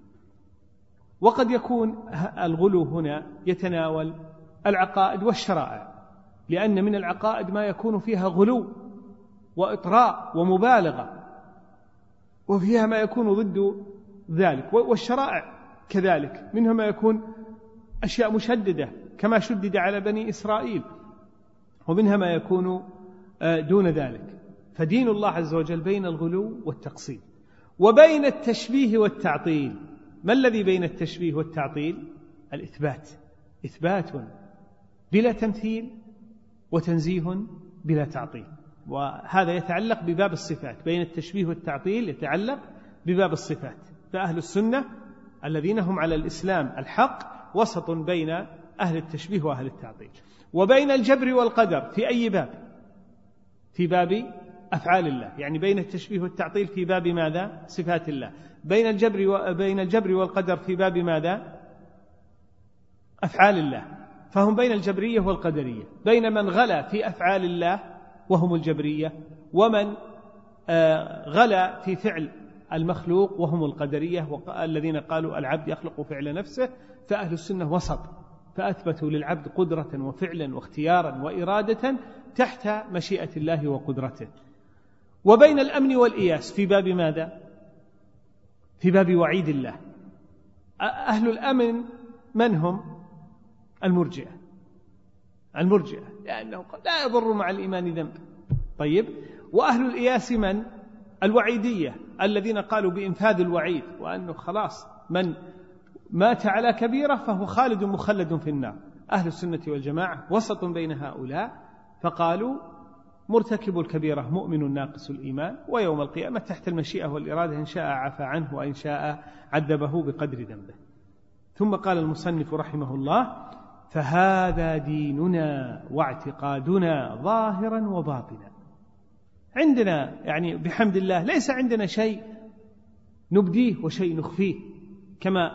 وقد يكون الغلو هنا يتناول العقائد والشرائع، لأن من العقائد ما يكون فيها غلو وإطراء ومبالغة، وفيها ما يكون ضد ذلك. والشرائع كذلك منها ما يكون أشياء مشددة كما شدد على بني إسرائيل، ومنها ما يكون دون ذلك. فدين الله عز وجل بين الغلو والتقصير وبين التشبيه والتعطيل. ما الذي بين التشبيه والتعطيل؟ الإثبات، إثبات بلا تمثيل وتنزيه بلا تعطيل. وهذا يتعلق بباب الصفات. بين التشبيه والتعطيل يتعلق بباب الصفات. فأهل السنة الذين هم على الإسلام الحق وسط بين أهل التشبيه وأهل التعطيل. وبين الجبر والقدر في أي باب؟ في باب أفعال الله، يعني بين التشبيه والتعطيل في باب ماذا؟ صفات الله. بين الجبر وبين الجبر والقدر في باب ماذا؟ أفعال الله. فهم بين الجبرية والقدرية، بين من غلا في أفعال الله وهم الجبرية، ومن غلا في فعل المخلوق وهم القدرية الذين قالوا العبد يخلق فعل نفسه. فأهل السنة وسط، فأثبتوا للعبد قدرة وفعلا واختيارا وإرادة تحت مشيئة الله وقدرته. وبين الأمن والإياس في باب ماذا؟ في باب وعيد الله. أهل الأمن من هم؟ المرجئة، المرجئة لأنه لا يضر مع الإيمان ذنب. طيب، وأهل الإياس من؟ الوعيدية الذين قالوا بإنفاذ الوعيد، وأنه خلاص من مات على كبيرة فهو خالد مخلد في النار. أهل السنة والجماعة وسط بين هؤلاء، فقالوا مرتكب الكبيرة مؤمن ناقص الإيمان، ويوم القيامة تحت المشيئة والإرادة، إن شاء عفى عنه وإن شاء عذبه بقدر ذنبه. ثم قال المصنف رحمه الله: فهذا ديننا واعتقادنا ظاهرا وباطنا. عندنا يعني بحمد الله ليس عندنا شيء نبديه وشيء نخفيه كما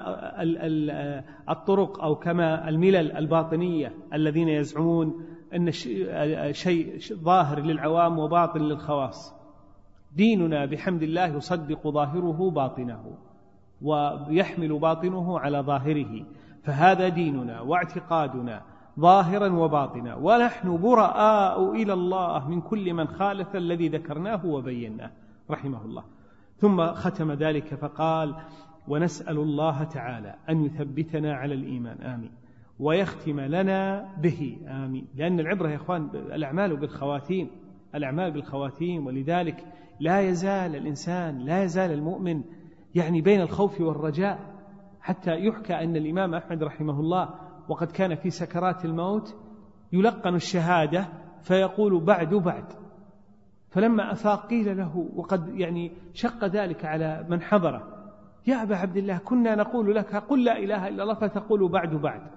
الطرق أو كما الملل الباطنية الذين يزعمون أن شيء ظاهر للعوام وباطن للخواص. ديننا بحمد الله يصدق ظاهره باطنه ويحمل باطنه على ظاهره. فهذا ديننا واعتقادنا ظاهرا وباطنا، ونحن براء إلى الله من كل من خالف الذي ذكرناه وبيناه رحمه الله. ثم ختم ذلك فقال: ونسأل الله تعالى أن يثبتنا على الإيمان، آمين، ويختم لنا به، آمين. لأن العبرة يا إخوان الأعمال بالخواتيم، الأعمال بالخواتيم. ولذلك لا يزال الإنسان، لا يزال المؤمن يعني بين الخوف والرجاء، حتى يحكى أن الإمام أحمد رحمه الله وقد كان في سكرات الموت يلقن الشهادة فيقول بعد بعد، فلما أفاق قيل له وقد يعني شق ذلك على من حضره: يا أبا عبد الله كنا نقول لك قل لا إله إلا الله فتقول بعد بعد.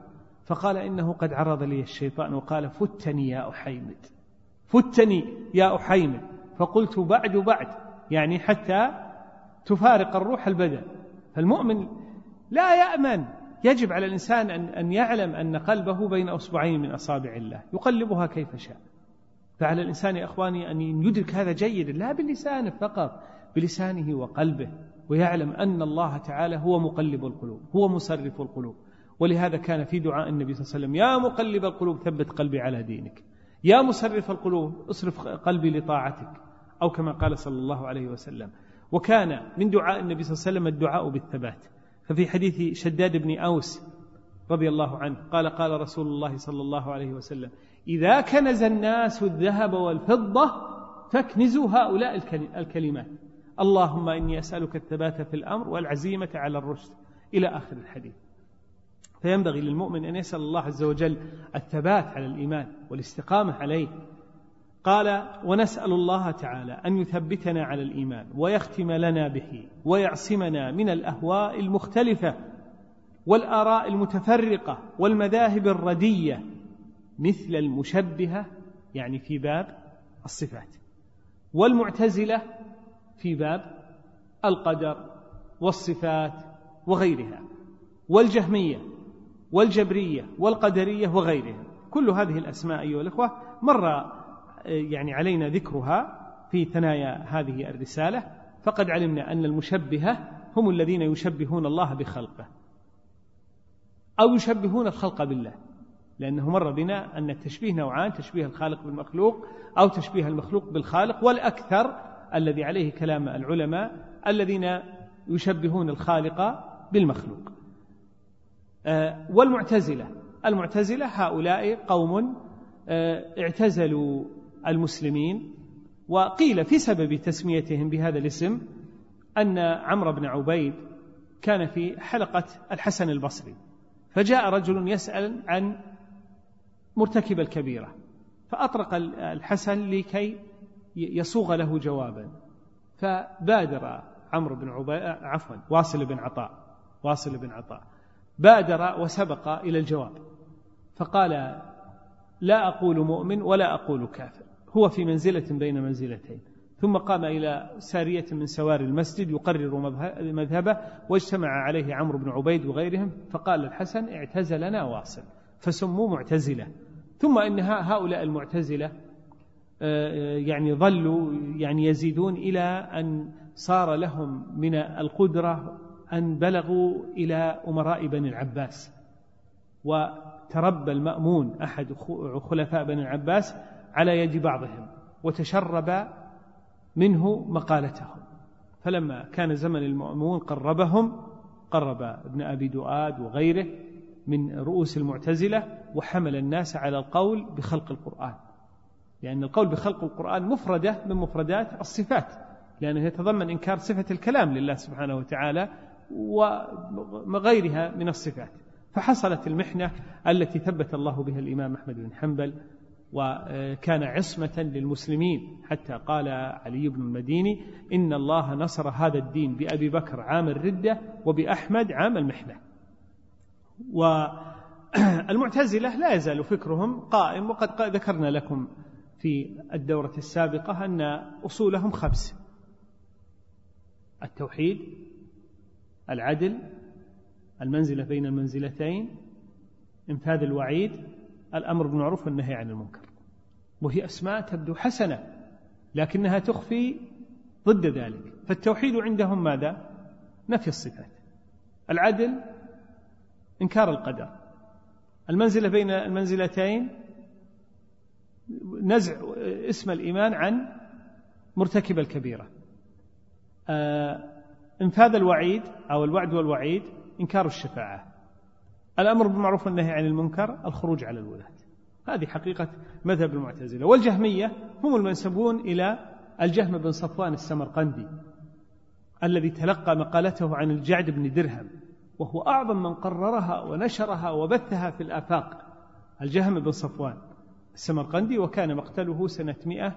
فقال إنه قد عرض لي الشيطان وقال فتني يا أحيمد، فتني يا أحيمد. فقلت بعد بعد، يعني حتى تفارق الروح البدن. فالمؤمن لا يأمن، يجب على الإنسان أن يعلم أن قلبه بين أصبعين من أصابع الله يقلبها كيف شاء. فعلى الإنسان يا أخواني أن يدرك هذا جيدا، لا بلسانه فقط، بلسانه وقلبه، ويعلم أن الله تعالى هو مقلب القلوب، هو مصرف القلوب. ولهذا كان في دعاء النبي صلى الله عليه وسلم: يا مقلب القلوب ثبت قلبي على دينك، يا مصرف القلوب اصرف قلبي لطاعتك، أو كما قال صلى الله عليه وسلم. وكان من دعاء النبي صلى الله عليه وسلم الدعاء بالثبات. ففي حديث شداد بن أوس رضي الله عنه قال: قال رسول الله صلى الله عليه وسلم: إذا كنز الناس الذهب والفضة فاكنزوا هؤلاء الكلمات: اللهم إني أسألك الثبات في الأمر والعزيمة على الرشد، إلى آخر الحديث. فينبغي للمؤمن أن يسأل الله عز وجل الثبات على الإيمان والاستقامة عليه. قال: ونسأل الله تعالى أن يثبتنا على الإيمان ويختم لنا به ويعصمنا من الأهواء المختلفة والآراء المتفرقة والمذاهب الردية مثل المشبهة، يعني في باب الصفات، والمعتزلة في باب القدر والصفات وغيرها، والجهمية والجبرية والقدرية وغيرها. كل هذه الأسماء أيها الأخوة مر يعني علينا ذكرها في ثنايا هذه الرسالة. فقد علمنا أن المشبهة هم الذين يشبهون الله بخلقه أو يشبهون الخلق بالله، لأنه مر بنا أن التشبيه نوعان: تشبيه الخالق بالمخلوق أو تشبيه المخلوق بالخالق. والأكثر الذي عليه كلام العلماء الذين يشبهون الخالق بالمخلوق. والمعتزلة، المعتزلة هؤلاء قوم اعتزلوا المسلمين، وقيل في سبب تسميتهم بهذا الاسم أن عمرو بن عبيد كان في حلقة الحسن البصري، فجاء رجل يسأل عن مرتكب الكبيرة، فأطرق الحسن لكي يصوغ له جوابا، فبادر عمرو بن عبيد عفوا واصل بن عطاء واصل بن عطاء بادر وسبق إلى الجواب، فقال: لا أقول مؤمن ولا أقول كافر، هو في منزلة بين منزلتين. ثم قام إلى سارية من سوار المسجد يقرر مذهبه، واجتمع عليه عمرو بن عبيد وغيرهم، فقال الحسن: اعتزلنا واصل، فسموا معتزلة. ثم إن هؤلاء المعتزلة يعني ظلوا يعني يزيدون إلى أن صار لهم من القدرة أن بلغوا إلى أمراء بني العباس، وتربى المأمون أحد خلفاء بني العباس على يد بعضهم وتشرب منه مقالتهم، فلما كان زمن المأمون قربهم، قرب ابن أبي دؤاد وغيره من رؤوس المعتزلة، وحمل الناس على القول بخلق القرآن، لأن القول بخلق القرآن مفردة من مفردات الصفات، لأنه يتضمن إنكار صفة الكلام لله سبحانه وتعالى وغيرها من الصفات. فحصلت المحنة التي ثبت الله بها الإمام أحمد بن حنبل، وكان عصمة للمسلمين، حتى قال علي بن المديني: إن الله نصر هذا الدين بأبي بكر عام الردة وبأحمد عام المحنة. والمعتزلة لا يزال فكرهم قائم، وقد ذكرنا لكم في الدورة السابقة أن أصولهم خمس: التوحيد، العدل، المنزلة بين المنزلتين، انفاذ الوعيد، الأمر بالمعروف والنهي عن المنكر. وهي أسماء تبدو حسنة لكنها تخفي ضد ذلك. فالتوحيد عندهم ماذا؟ نفي الصفات. العدل إنكار القدر. المنزلة بين المنزلتين نزع اسم الإيمان عن مرتكب الكبيرة. انفاذ الوعيد أو الوعد والوعيد إنكار الشفاعة. الأمر بالمعروف والنهي عن المنكر الخروج على الولاة. هذه حقيقة مذهب المعتزلة. والجهمية هم المنسبون إلى الجهم بن صفوان السمرقندي الذي تلقى مقالته عن الجعد بن درهم، وهو أعظم من قررها ونشرها وبثها في الآفاق، الجهم بن صفوان السمرقندي، وكان مقتله سنة مئة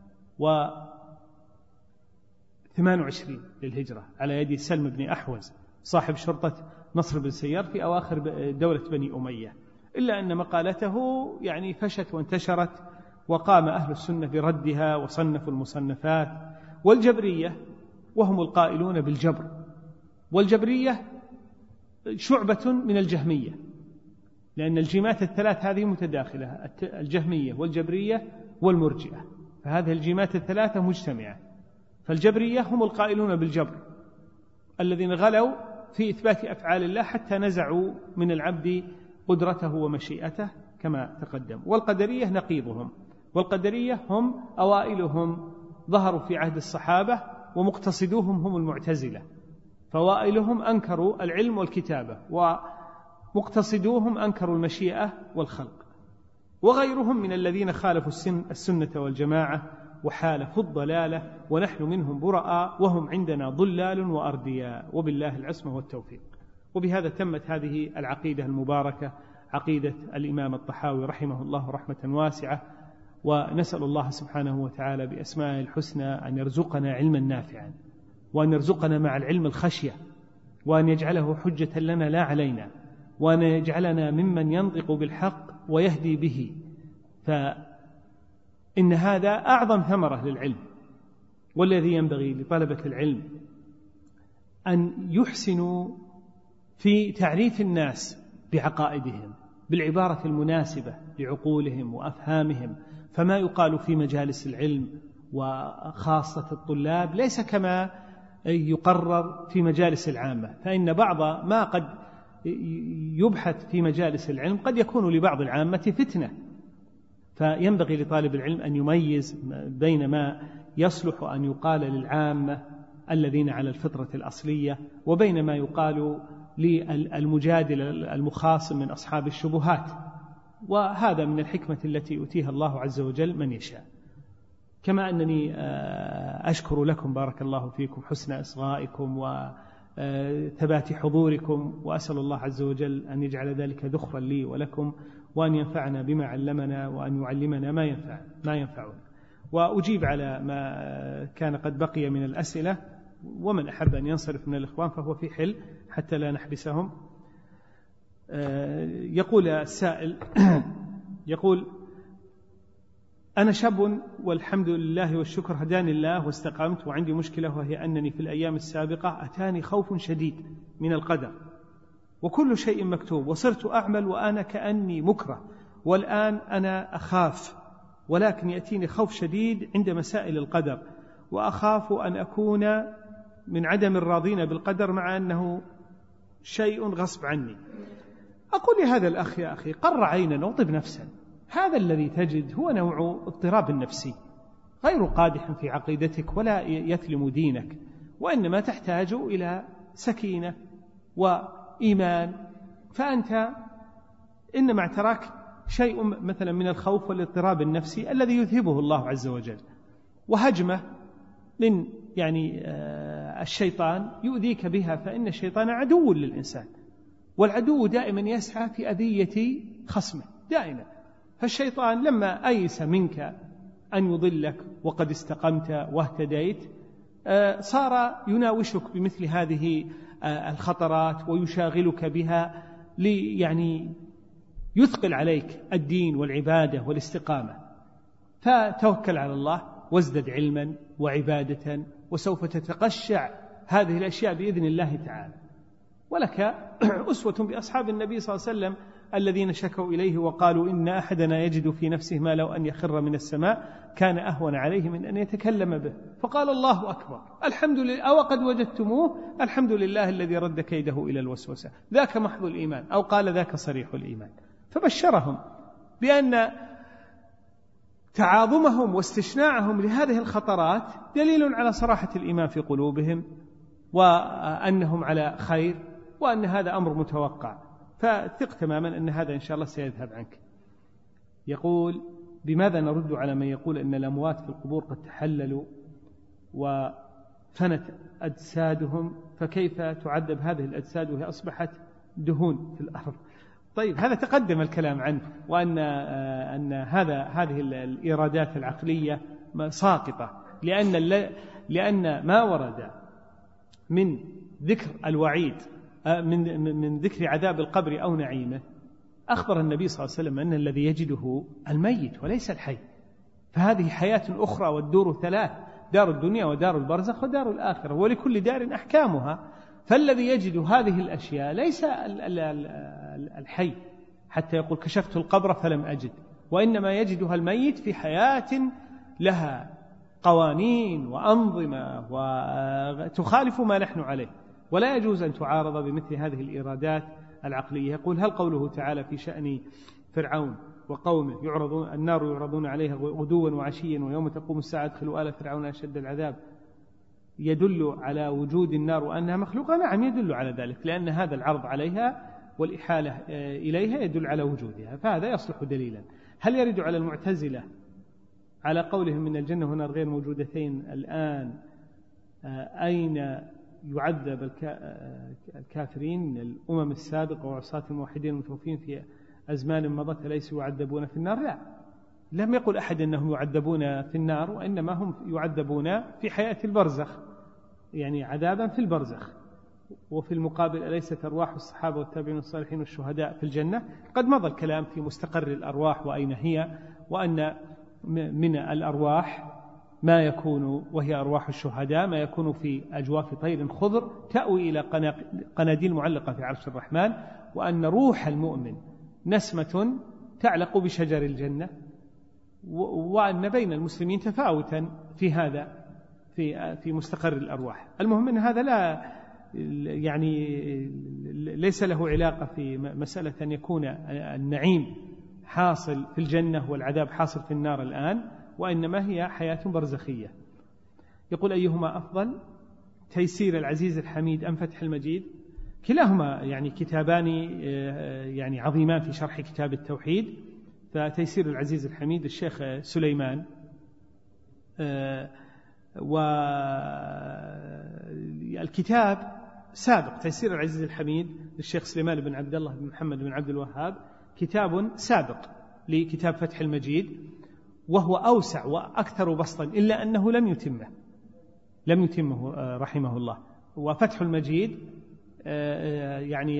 وثمان وعشرين للهجرة على يد سلم بن أحوز صاحب شرطة نصر بن سيار في أواخر دولة بني أمية. إلا أن مقالته يعني فشت وانتشرت، وقام أهل السنة بردها وصنفوا المصنفات. والجبرية وهم القائلون بالجبر، والجبرية شعبة من الجهمية، لأن الجيمات الثلاث هذه متداخلة، الجهمية والجبرية والمرجئة، فهذه الجيمات الثلاثة مجتمعة. فالجبرية هم القائلون بالجبر الذين غلوا في إثبات أفعال الله حتى نزعوا من العبد قدرته ومشيئته كما تقدم. والقدرية نقيضهم، والقدرية هم أوائلهم ظهروا في عهد الصحابة، ومقتصدوهم هم المعتزلة، فوائلهم أنكروا العلم والكتابة، ومقتصدوهم أنكروا المشيئة والخلق. وغيرهم من الذين خالفوا السنة والجماعة وحالفوا الضلالة، ونحن منهم براء، وهم عندنا ضلال وأردياء، وبالله العصمة والتوفيق. وبهذا تمت هذه العقيدة المباركة، عقيدة الإمام الطحاوي رحمه الله رحمة واسعة. ونسأل الله سبحانه وتعالى بأسمائه الحسنى أن يرزقنا علما نافعا، وأن يرزقنا مع العلم الخشية، وأن يجعله حجة لنا لا علينا، وأن يجعلنا ممن ينطق بالحق ويهدي به، فإن هذا أعظم ثمرة للعلم. والذي ينبغي لطلبة العلم أن يحسنوا في تعريف الناس بعقائدهم بالعبارة المناسبة لعقولهم وأفهامهم. فما يقال في مجالس العلم وخاصة الطلاب ليس كما يقرر في مجالس العامة، فإن بعض ما قد يبحث في مجالس العلم قد يكون لبعض العامة فتنة. فينبغي لطالب العلم أن يميز بين ما يصلح أن يقال للعامة الذين على الفطرة الأصلية، وبين ما يقال للمجادل المخاصم من أصحاب الشبهات. وهذا من الحكمة التي يؤتيها الله عز وجل من يشاء. كما أنني أشكر لكم بارك الله فيكم حسن إصغائكم وثبات حضوركم، وأسأل الله عز وجل أن يجعل ذلك ذخرا لي ولكم، وأن ينفعنا بما علمنا، وأن يعلمنا ما ينفع ما ينفعنا. وأجيب على ما كان قد بقي من الأسئلة، ومن أحب أن ينصرف من الإخوان فهو في حل حتى لا نحبسهم. يقول السائل يقول: أنا شاب والحمد لله والشكر هداني الله واستقمت، وعندي مشكلة، وهي أنني في الأيام السابقة أتاني خوف شديد من القدر، وكل شيء مكتوب، وصرت أعمل وأنا كأني مكره، والآن أنا أخاف، ولكن يأتيني خوف شديد عند مسائل القدر، وأخاف أن أكون من عدم الراضين بالقدر مع أنه شيء غصب عني. أقول لهذا الأخ: يا أخي قر عينا وطب نفسا، هذا الذي تجد هو نوع اضطراب نفسي غير قادح في عقيدتك ولا يثلم دينك، وإنما تحتاج إلى سكينة وإيمان. فأنت إنما اعتراك شيء مثلا من الخوف والاضطراب النفسي الذي يذهبه الله عز وجل، وهجمة من يعني الشيطان يؤذيك بها، فإن الشيطان عدو للإنسان، والعدو دائما يسعى في أذية خصمه دائما. فالشيطان لما أيس منك أن يضلك وقد استقمت واهتديت صار يناوشك بمثل هذه الخطرات ويشاغلك بها، لي يعني يثقل عليك الدين والعبادة والاستقامة. فتوكل على الله وازدد علما وعبادة، وسوف تتقشع هذه الأشياء بإذن الله تعالى. ولك أسوة بأصحاب النبي صلى الله عليه وسلم الذين شكوا إليه وقالوا: إن أحدنا يجد في نفسه ما لو أن يخر من السماء كان أهون عليه من أن يتكلم به، فقال: الله أكبر، الحمد لله، أو قد وجدتموه، الحمد لله الذي رد كيده إلى الوسوسة، ذاك محض الإيمان، أو قال: ذاك صريح الإيمان. فبشرهم بأن تعاظمهم واستشناعهم لهذه الخطرات دليل على صراحة الإيمان في قلوبهم، وأنهم على خير، وأن هذا أمر متوقع. فثق تماما أن هذا إن شاء الله سيذهب عنك. يقول: بماذا نرد على من يقول أن الأموات في القبور قد تحللوا وفنت أجسادهم، فكيف تعذب هذه الأجساد وهي أصبحت دهون في الأرض؟ طيب، هذا تقدم الكلام عنه، وأن أن هذا هذه الإيرادات العقلية ساقطة، لأن لأن ما ورد من ذكر الوعيد من من ذكر عذاب القبر أو نعيمه أخبر النبي صلى الله عليه وسلم أن الذي يجده الميت وليس الحي، فهذه حياة أخرى، والدور ثلاث: دار الدنيا ودار البرزخ ودار الآخرة، ولكل دار أحكامها. فالذي يجد هذه الأشياء ليس الحي حتى يقول كشفت القبر فلم أجد، وإنما يجدها الميت في حياة لها قوانين وأنظمة وتخالف ما نحن عليه، ولا يجوز أن تعارض بمثل هذه الإرادات العقلية. يقول: هل قوله تعالى في شأن فرعون وقومه يعرضون النار يعرضون عليها غدوا وعشيا ويوم تقوم الساعة ادخلوا آل فرعون أشد العذاب يدل على وجود النار وأنها مخلوقة؟ نعم، يدل على ذلك، لأن هذا العرض عليها والإحالة إليها يدل على وجودها، فهذا يصلح دليلا. هل يرد على المعتزلة على قولهم من الجنة والنار غير موجودتين الآن أين يعذب الكافرين من الأمم السابقة وعصاة الموحدين المتوفين في أزمان مضت ليسوا يعذبون في النار؟ لا، لم يقل أحد أنهم يعذبون في النار، وإنما هم يعذبون في حياة البرزخ، يعني عذابا في البرزخ. وفي المقابل أليست أرواح الصحابة والتابعين الصالحين والشهداء في الجنة؟ قد مضى الكلام في مستقر الأرواح وأين هي، وأن من الأرواح ما يكون وهي أرواح الشهداء ما يكون في أجواف طير خضر تأوي إلى قناديل معلقة في عرش الرحمن، وأن روح المؤمن نسمة تعلق بشجر الجنة، وأن بين المسلمين تفاوتا في هذا في في مستقر الأرواح. المهم أن هذا لا يعني ليس له علاقة في مسألة أن يكون النعيم حاصل في الجنة والعذاب حاصل في النار الآن، وإنما هي حياة برزخية. يقول: أيهما أفضل، تيسير العزيز الحميد أم فتح المجيد؟ كلاهما يعني كتابان يعني عظيمان في شرح كتاب التوحيد. فتيسير العزيز الحميد الشيخ سليمان، والكتاب سابق تيسير العزيز الحميد للشيخ سليمان بن عبد الله بن محمد بن عبد الوهاب كتاب سابق لكتاب فتح المجيد، وهو أوسع وأكثر بسطا، إلا أنه لم يتمه لم يتمه رحمه الله. وفتح المجيد يعني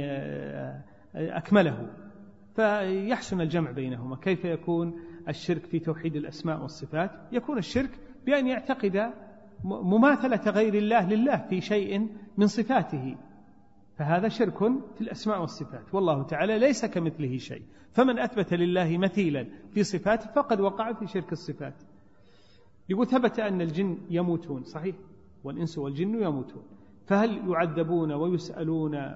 أكمله، فيحسن الجمع بينهما. كيف يكون الشرك في توحيد الأسماء والصفات؟ يكون الشرك بأن يعتقد مماثلة غير الله لله في شيء من صفاته، فهذا شرك في الأسماء والصفات، والله تعالى ليس كمثله شيء، فمن أثبت لله مثيلا في صفاته فقد وقع في شرك الصفات. يقول: ثبت أن الجن يموتون، صحيح، والإنس والجن يموتون، فهل يعذبون ويسألون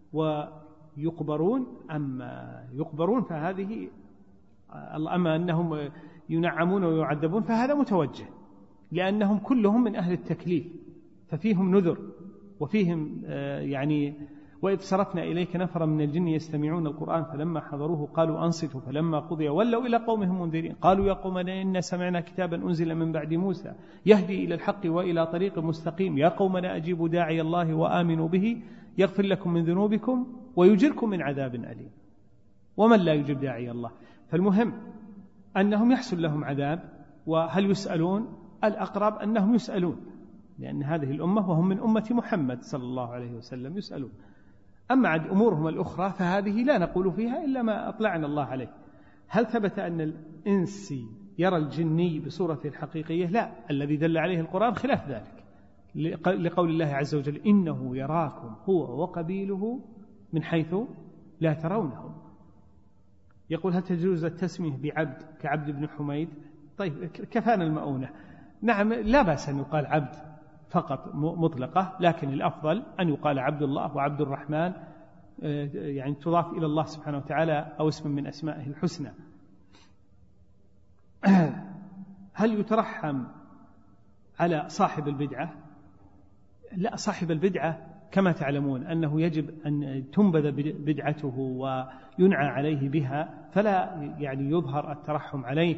ويقبرون أم يقبرون؟ فهذه أما أنهم ينعمون ويعذبون فهذا متوجه، لأنهم كلهم من أهل التكليف، ففيهم نذر وفيهم يعني وإذ صرفنا إليك نفرا من الجن يستمعون القرآن فلما حضروه قالوا أنصتوا فلما قضي ولوا إلى قومهم منذرين قالوا يا قومنا إنا سمعنا كتابا أنزل من بعد موسى يهدي إلى الحق وإلى طريق مستقيم يا قومنا أجيبوا داعي الله وآمنوا به يغفر لكم من ذنوبكم ويجركم من عذاب أليم. ومن لا يجب داعي الله؟ فالمهم أنهم يحصل لهم عذاب. وهل يسألون؟ الأقرب أنهم يسألون، لأن هذه الأمة وهم من أمة محمد صلى الله عليه وسلم يسألون. أما عن أمورهم الأخرى فهذه لا نقول فيها إلا ما أطلعنا الله عليه. هل ثبت أن الإنس يرى الجني بصورة الحقيقية؟ لا، الذي دل عليه القرآن خلاف ذلك، لقول الله عز وجل إنه يراكم هو وقبيله من حيث لا ترونهم. يقول: هل تجوز التسمية بعبد كعبد بن حميد؟ طيب كفانا المؤونة. نعم، لا بأس أن يقال عبد فقط مطلقة، لكن الأفضل أن يقال عبد الله وعبد الرحمن، يعني تضاف إلى الله سبحانه وتعالى أو اسم من أسمائه الحسنى. هل يترحم على صاحب البدعة؟ لا، صاحب البدعة كما تعلمون أنه يجب أن تنبذ بدعته وينعى عليه بها، فلا يعني يظهر الترحم عليه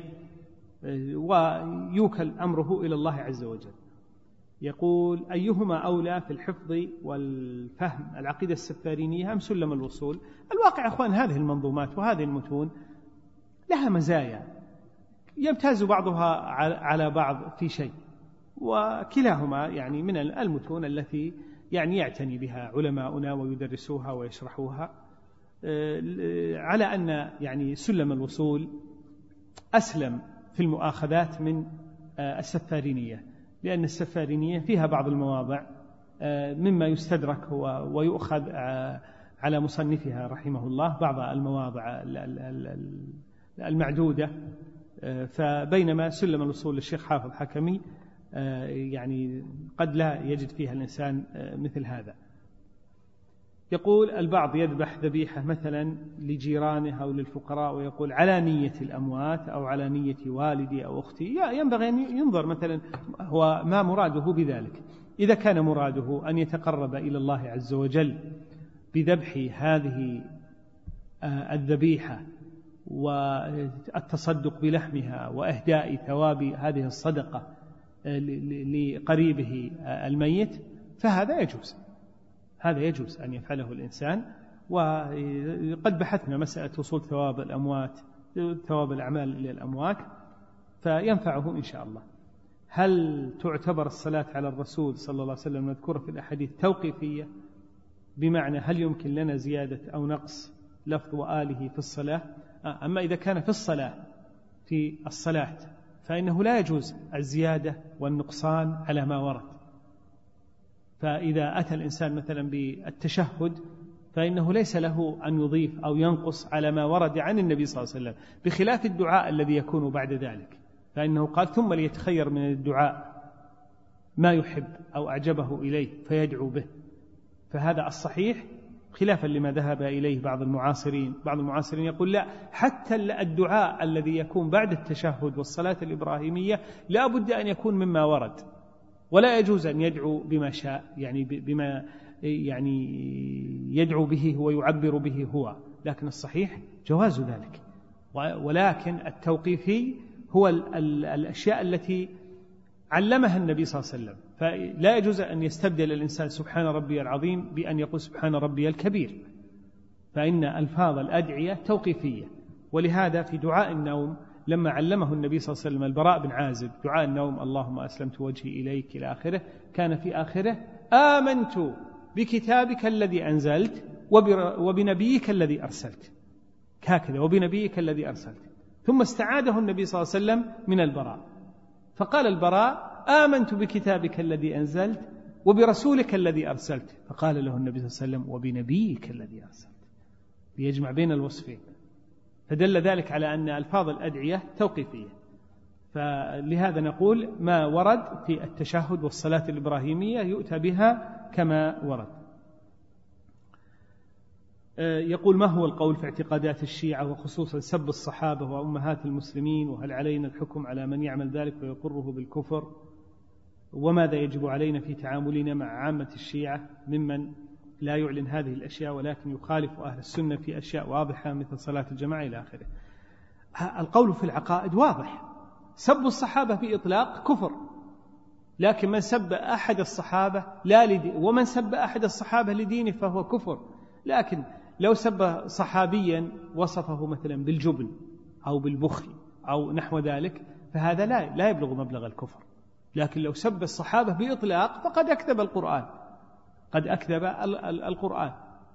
ويوكل أمره إلى الله عز وجل. يقول: أيهما أولى في الحفظ والفهم، العقيدة السفارينية أم سلم الوصول؟ الواقع أخوان هذه المنظومات وهذه المتون لها مزايا يمتاز بعضها على بعض في شيء، وكلاهما يعني من المتون التي يعني يعتني بها علماؤنا ويدرسوها ويشرحوها. على أن يعني سلم الوصول أسلم في المؤاخذات من السفارينية، لأن السفارينية فيها بعض المواضع مما يستدرك ويؤخذ على مصنفها رحمه الله بعض المواضع المعدودة. فبينما سلم الوصول للشيخ حافظ حكمي يعني قد لا يجد فيها الإنسان مثل هذا. يقول البعض يذبح ذبيحة مثلا لجيرانه أو للفقراء ويقول على نية الأموات أو على نية والدي أو أختي. ينبغي أن ينظر مثلا هو ما مراده بذلك. إذا كان مراده أن يتقرب إلى الله عز وجل بذبح هذه الذبيحة والتصدق بلحمها وإهداء ثواب هذه الصدقة لقريبه الميت فهذا يجوز، هذا يجوز أن يفعله الإنسان. وقد بحثنا مسألة وصول ثواب الأموات، ثواب الأعمال للأموات، فينفعه إن شاء الله. هل تعتبر الصلاة على الرسول صلى الله عليه وسلم مذكورة في الأحاديث توقيفية؟ بمعنى هل يمكن لنا زيادة أو نقص لفظ وآله في الصلاة؟ أما إذا كان في الصلاة في الصلاة فإنه لا يجوز الزيادة والنقصان على ما ورد. فإذا أتى الإنسان مثلا بالتشهد فإنه ليس له أن يضيف أو ينقص على ما ورد عن النبي صلى الله عليه وسلم، بخلاف الدعاء الذي يكون بعد ذلك، فإنه قال ثم ليتخير من الدعاء ما يحب أو أعجبه إليه فيدعو به. فهذا الصحيح خلافا لما ذهب إليه بعض المعاصرين. بعض المعاصرين يقول لا، حتى الدعاء الذي يكون بعد التشهد والصلاة الإبراهيمية لا بد أن يكون مما ورد، ولا يجوز أن يدعو بما شاء، يعني بما يعني يدعو به ويعبر به هو، لكن الصحيح جواز ذلك. ولكن التوقيفي هو الأشياء التي علمها النبي صلى الله عليه وسلم، فلا يجوز أن يستبدل الإنسان سبحان ربي العظيم بأن يقول سبحان ربي الكبير، فإن ألفاظ الأدعية توقيفية. ولهذا في دعاء النوم لما علمه النبي صلى الله عليه وسلم البراء بن عازب دعاء النوم اللهم أسلمت وجهي إليك إلى آخره، كان في آخره آمنت بكتابك الذي أنزلت وبنبيك الذي أرسلت، هكذا وبنبيك الذي أرسلت. ثم استعاده النبي صلى الله عليه وسلم من البراء فقال البراء آمنت بكتابك الذي أنزلت وبرسولك الذي أرسلت، فقال له النبي صلى الله عليه وسلم وبنبيك الذي أرسلت، ليجمع بين الوصفين. فدل ذلك على أن ألفاظ الأدعية توقيفية. فلهذا نقول ما ورد في التشهد والصلاة الإبراهيمية يؤتى بها كما ورد. يقول ما هو القول في اعتقادات الشيعة وخصوصا سب الصحابة وأمهات المسلمين، وهل علينا الحكم على من يعمل ذلك ويقره بالكفر، وماذا يجب علينا في تعاملنا مع عامة الشيعة ممن لا يعلن هذه الأشياء ولكن يخالف أهل السنة في أشياء واضحة مثل صلاة الجماعة إلى آخره. القول في العقائد واضح، سب الصحابة بإطلاق كفر، لكن من سب أحد الصحابة لا لدي ومن سب أحد الصحابة لدينه فهو كفر. لكن لو سب صحابيا وصفه مثلا بالجبن أو بالبخل أو نحو ذلك فهذا لا لا يبلغ مبلغ الكفر. لكن لو سب الصحابة بإطلاق فقد أكذب القرآن، قد أكذب القرآن.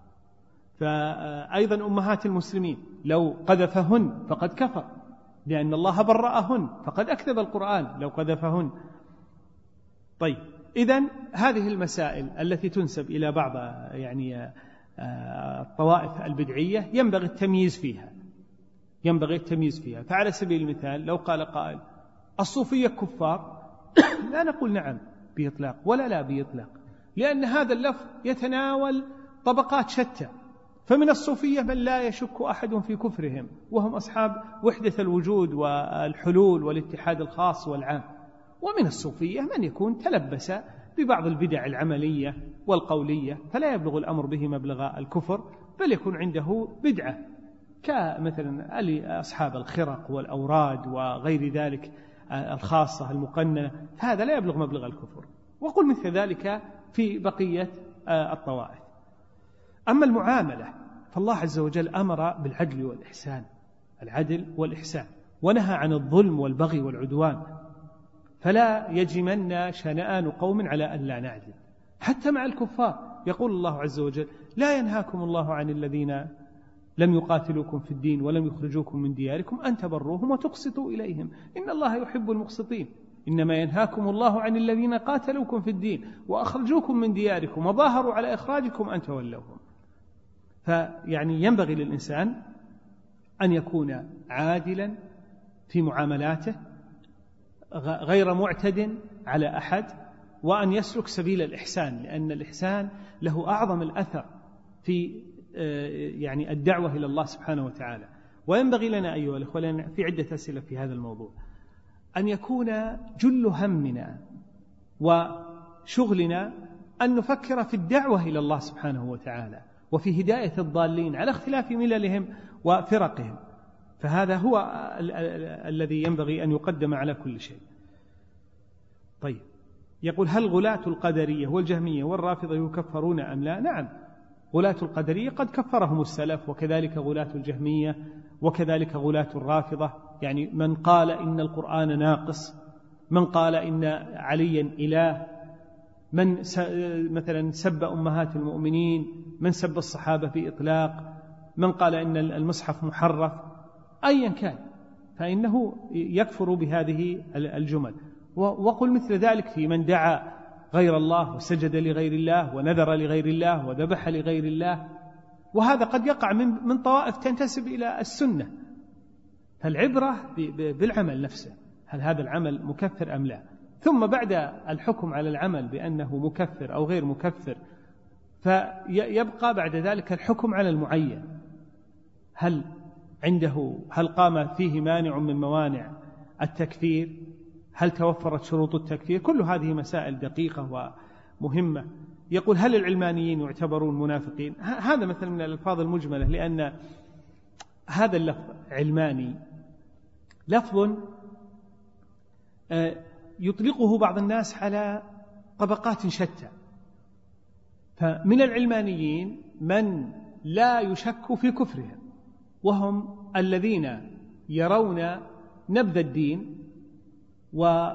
فأيضا أمهات المسلمين لو قذفهن فقد كفر، لأن الله برأهن، فقد أكذب القرآن لو قذفهن. طيب، إذن هذه المسائل التي تنسب إلى بعض يعني الطوائف البدعية ينبغي التمييز فيها، ينبغي التمييز فيها. فعلى سبيل المثال لو قال قائل الصوفية كفار، لا نقول نعم بإطلاق ولا لا بإطلاق، لأن هذا اللفظ يتناول طبقات شتى. فمن الصوفية من لا يشك أحد في كفرهم وهم أصحاب وحدة الوجود والحلول والاتحاد الخاص والعام، ومن الصوفية من يكون تلبس ببعض البدع العملية والقولية فلا يبلغ الأمر به مبلغ الكفر، بل يكون عنده بدعة كمثلا أصحاب الخرق والأوراد وغير ذلك الخاصة المقننة، هذا لا يبلغ مبلغ الكفر. وقل مثل ذلك في بقية الطوائف. أما المعاملة فالله عز وجل أمر بالعدل والإحسان، العدل والإحسان، ونهى عن الظلم والبغي والعدوان، فلا يجرمن شنآن قوم على أن لا نعدل حتى مع الكفار. يقول الله عز وجل لا ينهاكم الله عن الذين لم يقاتلوكم في الدين ولم يخرجوكم من دياركم أن تبروهم وتقسطوا إليهم إن الله يحب المقسطين إنما ينهاكم الله عن الذين قاتلوكم في الدين وأخرجوكم من دياركم وظاهروا على إخراجكم أن تولوهم. فيعني ينبغي للإنسان أن يكون عادلا في معاملاته غير معتد على أحد، وأن يسلك سبيل الإحسان، لأن الإحسان له أعظم الأثر في يعني الدعوة إلى الله سبحانه وتعالى. وينبغي لنا أيها الأخوة، لنا في عدة أسئلة في هذا الموضوع، أن يكون جل همنا وشغلنا أن نفكر في الدعوة إلى الله سبحانه وتعالى وفي هداية الضالين على اختلاف مللهم وفرقهم، فهذا هو ال- ال- الذي ينبغي أن يقدم على كل شيء. طيب، يقول: هل غلاة القدرية والجهمية والرافضة يكفرون أم لا؟ نعم، غلاة القدرية قد كفرهم السلف، وكذلك غلاة الجهمية، وكذلك غلاة الرافضة، يعني من قال إن القرآن ناقص، من قال إن عليا إله، من مثلا سب أمهات المؤمنين، من سب الصحابة بإطلاق، من قال إن المصحف محرف، أيا كان فإنه يكفر بهذه الجمل. وقل مثل ذلك في من دعا غير الله وسجد لغير الله ونذر لغير الله وذبح لغير الله، وهذا قد يقع من من طوائف تنتسب إلى السنة. فالعبرة بالعمل نفسه، هل هذا العمل مكفر أم لا؟ ثم بعد الحكم على العمل بأنه مكفر أو غير مكفر، فيبقى بعد ذلك الحكم على المعين، هل عنده هل قام فيه مانع من موانع التكفير، هل توفرت شروط التكفير؟ كل هذه مسائل دقيقة ومهمة. يقول: هل العلمانيين يعتبرون منافقين؟ هذا مثل من الألفاظ المجملة، لأن هذا اللفظ علماني لفظ يطلقه بعض الناس على طبقات شتى، فمن العلمانيين من لا يشك في كفرهم، وهم الذين يرون نبذ الدين و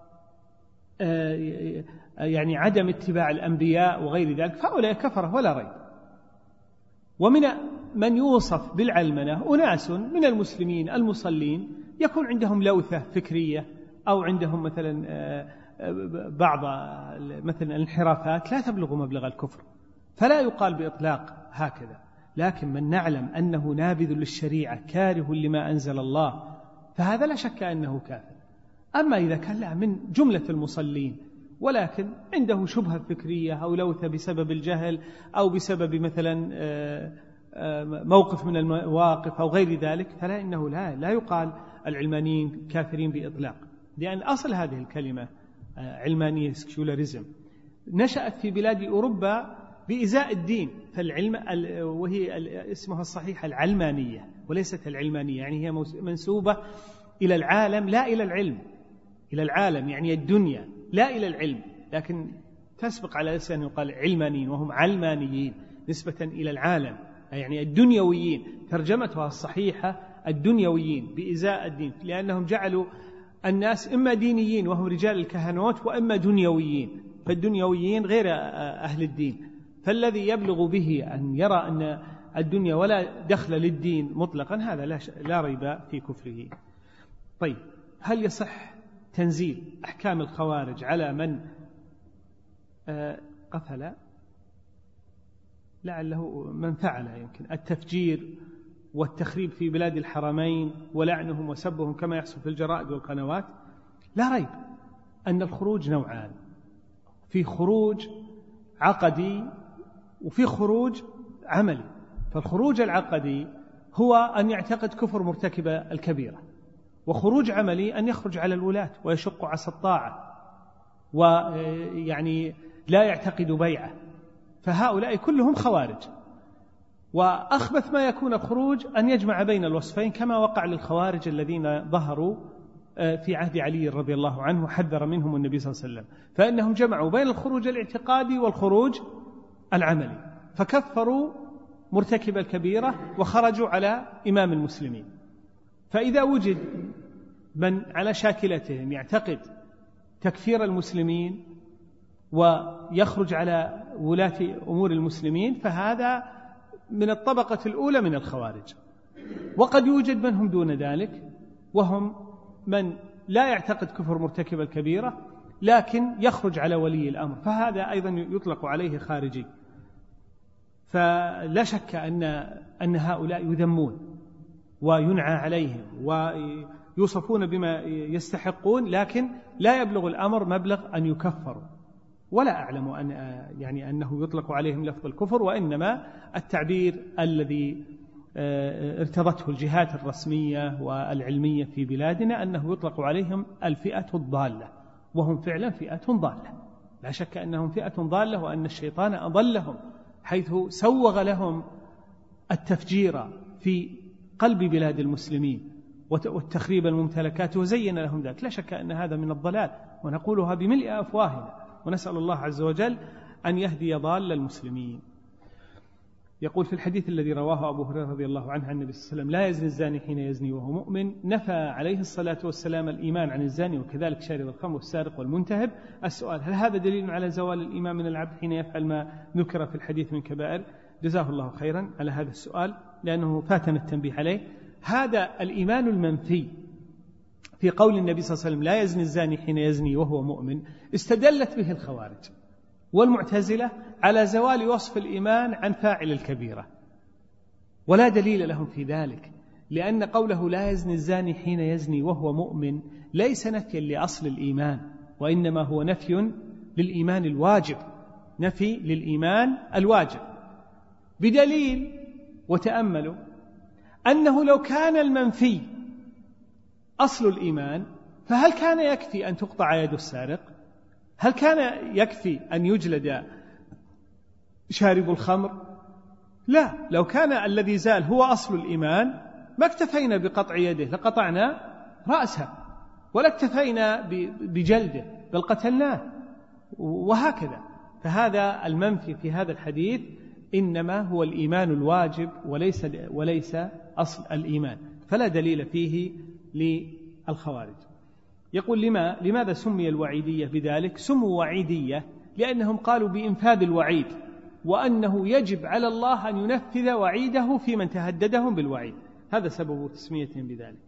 يعني عدم اتباع الأنبياء وغير ذلك، فهؤلاء كفرة ولا ريب. ومن من يوصف بالعلمنة أناس من المسلمين المصلين يكون عندهم لوثة فكرية، أو عندهم مثلا بعض مثلا الانحرافات لا تبلغ مبلغ الكفر، فلا يقال بإطلاق هكذا. لكن من نعلم أنه نابذ للشريعة كاره لما أنزل الله، فهذا لا شك أنه كافر. أما إذا كان لا من جملة المصلين ولكن عنده شبهة فكرية أو لوثة بسبب الجهل أو بسبب مثلا موقف من المواقف أو غير ذلك، فلا إنه لا لا يقال العلمانيين كافرين بإطلاق، لأن أصل هذه الكلمة علمانية سكيولاريزم نشأت في بلاد أوروبا بإزاء الدين، فالعلم وهي اسمها الصحيح العلمانية وليست العلمانية، يعني هي منسوبة إلى العالم لا إلى العلم، إلى العالم يعني الدنيا لا إلى العلم، لكن تسبق على لسان يقال علمانيين وهم علمانيين نسبة إلى العالم، يعني الدنيويين، ترجمتها الصحيحة الدنيويين بإزاء الدين، لأنهم جعلوا الناس إما دينيين وهم رجال الكهنوت، وإما دنيويين، فالدنيويين غير أهل الدين. فالذي يبلغ به أن يرى أن الدنيا ولا دخل للدين مطلقا، هذا لا, لا ريب في كفره. طيب، هل يصح تنزيل أحكام الخوارج على من قتل لعله من فعل يمكن التفجير والتخريب في بلاد الحرمين ولعنهم وسبهم كما يحصل في الجرائد والقنوات؟ لا ريب أن الخروج نوعان، في خروج عقدي وفي خروج عملي. فالخروج العقدي هو أن يعتقد كفر مرتكب الكبيرة، وخروج عملي أن يخرج على الولاة ويشق عصا الطاعة ويعني لا يعتقد بيعة، فهؤلاء كلهم خوارج. وأخبث ما يكون الخروج أن يجمع بين الوصفين، كما وقع للخوارج الذين ظهروا في عهد علي رضي الله عنه وحذر منهم النبي صلى الله عليه وسلم، فإنهم جمعوا بين الخروج الاعتقادي والخروج العملي، فكفروا مرتكب الكبيرة وخرجوا على إمام المسلمين. فإذا وجد من على شاكلتهم يعتقد تكفير المسلمين ويخرج على ولاة أمور المسلمين، فهذا من الطبقة الأولى من الخوارج. وقد يوجد من هم دون ذلك، وهم من لا يعتقد كفر مرتكب الكبيرة لكن يخرج على ولي الأمر، فهذا أيضا يطلق عليه خارجي. فلا شك أن أن هؤلاء يذمون وينعى عليهم ويوصفون بما يستحقون، لكن لا يبلغ الأمر مبلغ أن يكفروا. ولا أعلم أن يعني أنه يطلق عليهم لفظ الكفر، وإنما التعبير الذي ارتضته الجهات الرسمية والعلمية في بلادنا أنه يطلق عليهم الفئة الضالة، وهم فعلا فئة ضالة، لا شك أنهم فئة ضالة، وأن الشيطان أضلهم حيث سوغ لهم التفجير في قلب بلاد المسلمين والتخريب الممتلكات وزين لهم ذلك. لا شك أن هذا من الضلال، ونقولها بملء أفواهنا، ونسأل الله عز وجل أن يهدي ضال المسلمين. يقول في الحديث الذي رواه أبو هريرة رضي الله عنه عن النبي صلى الله عليه وسلم: لا يزني الزاني حين يزني وهو مؤمن. نفى عليه الصلاة والسلام الإيمان عن الزاني وكذلك شارب الخمر والسارق والمنتهب. السؤال: هل هذا دليل على زوال الإيمان من العبد حين يفعل ما ذكر في الحديث من كبائر؟ جزاه الله خيرا على هذا السؤال، لأنه فاتنا التنبيه عليه. هذا الإيمان المنفي في قول النبي صلى الله عليه وسلم: لا يزني الزاني حين يزني وهو مؤمن، استدلت به الخوارج والمعتزلة على زوال وصف الإيمان عن فاعل الكبيرة، ولا دليل لهم في ذلك، لأن قوله لا يزني الزاني حين يزني وهو مؤمن ليس نفيا لأصل الإيمان، وإنما هو نفي للإيمان الواجب، نفي للإيمان الواجب، بدليل وتأملوا أنه لو كان المنفي أصل الإيمان فهل كان يكفي أن تقطع يد السارق؟ هل كان يكفي أن يجلد شارب الخمر؟ لا، لو كان الذي زال هو أصل الإيمان ما اكتفينا بقطع يده، لقطعنا رأسه، ولا اكتفينا بجلده بل قتلناه، وهكذا. فهذا المنفي في هذا الحديث إنما هو الإيمان الواجب وليس وليس أصل الإيمان، فلا دليل فيه للخوارج. يقول: لما لماذا سمي الوعيدية بذلك؟ سموا وعيدية لأنهم قالوا بإنفاذ الوعيد، وأنه يجب على الله أن ينفذ وعيده في من تهددهم بالوعيد، هذا سبب تسميتهم بذلك.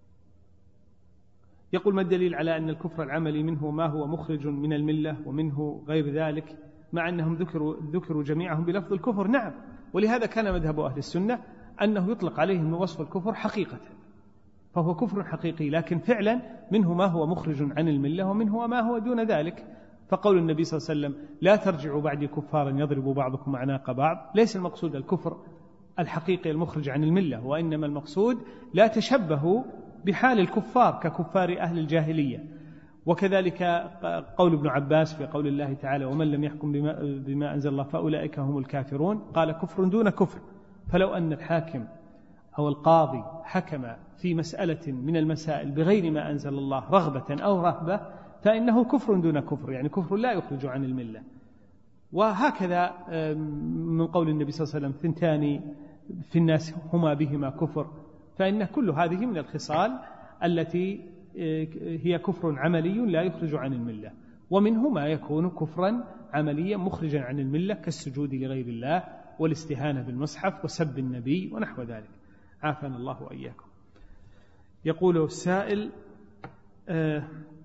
يقول: ما الدليل على أن الكفر العملي منه ما هو مخرج من الملة ومنه غير ذلك، مع أنهم ذكروا, ذكروا جميعهم بلفظ الكفر؟ نعم، ولهذا كان مذهب أهل السنة أنه يطلق عليهم وصف الكفر حقيقة، فهو كفر حقيقي، لكن فعلا منه ما هو مخرج عن الملة ومنه ما هو دون ذلك. فقول النبي صلى الله عليه وسلم: لا ترجعوا بعدي كفارا يضرب بعضكم أعناق بعض، ليس المقصود الكفر الحقيقي المخرج عن الملة، وإنما المقصود لا تشبهوا بحال الكفار ككفار أهل الجاهلية. وكذلك قول ابن عباس في قول الله تعالى: ومن لم يحكم بما, بما أنزل الله فأولئك هم الكافرون، قال: كفر دون كفر. فلو أن الحاكم أو القاضي حكم في مسألة من المسائل بغير ما أنزل الله رغبة أو رهبة فإنه كفر دون كفر، يعني كفر لا يخرج عن الملة. وهكذا من قول النبي صلى الله عليه وسلم: ثنتان في الناس هما بهما كفر، فإن كل هذه من الخصال التي هي كفر عملي لا يخرج عن الملة، ومنه ما يكون كفرا عمليا مخرجا عن الملة كالسجود لغير الله والاستهانة بالمصحف وسب النبي ونحو ذلك، عافانا الله وإياكم. يقول السائل: آه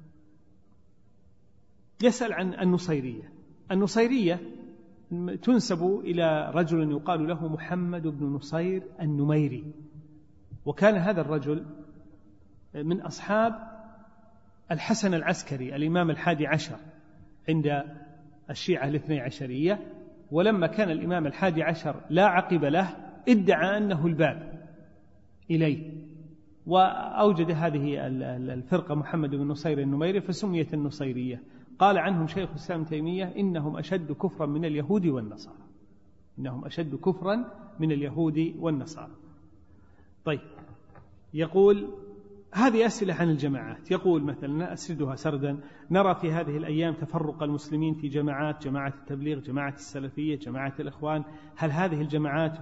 يسأل عن النصيرية. النصيرية تنسب إلى رجل يقال له محمد بن نصير النميري، وكان هذا الرجل من أصحاب الحسن العسكري الإمام الحادي عشر عند الشيعة الاثني عشرية، ولما كان الإمام الحادي عشر لا عقب له ادعى أنه الباب إليه، وأوجد هذه الفرقة محمد بن نصير النميري فسميت النصيرية. قال عنهم شيخ الإسلام تيمية: إنهم أشد كفرا من اليهود والنصارى، إنهم أشد كفرا من اليهود والنصارى. طيب، يقول: هذه أسئلة عن الجماعات. يقول مثلا، أسردها سردا: نرى في هذه الأيام تفرق المسلمين في جماعات، جماعة التبليغ، جماعة السلفية، جماعة الإخوان. هل هذه الجماعات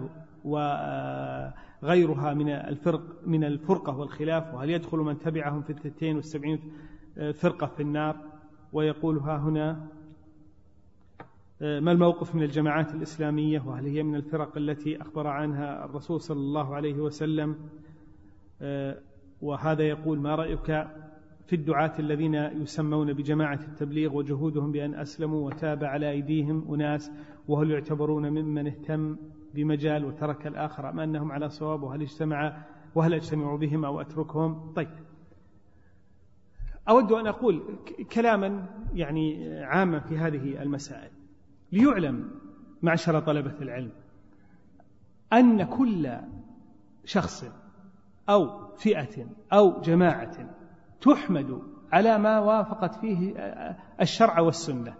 وغيرها من الفرق من الفرقة والخلاف، وهل يدخل من تبعهم في الاثنتين والسبعين فرقة في النار؟ ويقول ها هنا: ما الموقف من الجماعات الإسلامية، وهل هي من الفرق التي أخبر عنها الرسول صلى الله عليه وسلم؟ وهذا يقول: ما رأيك في الدعاة الذين يسمون بجماعة التبليغ وجهودهم بأن أسلموا وتاب على أيديهم أناس، وهل يعتبرون ممن اهتم بمجال وترك الآخر، أم أنهم على صواب، وهل اجتمع وهل أجتمع بهم أو أتركهم؟ طيب، أود أن أقول كلاما يعني عاما في هذه المسائل، ليعلم معشر طلبة العلم أن كل شخص أو فئة أو جماعة تحمد على ما وافقت فيه الشرع والسنة،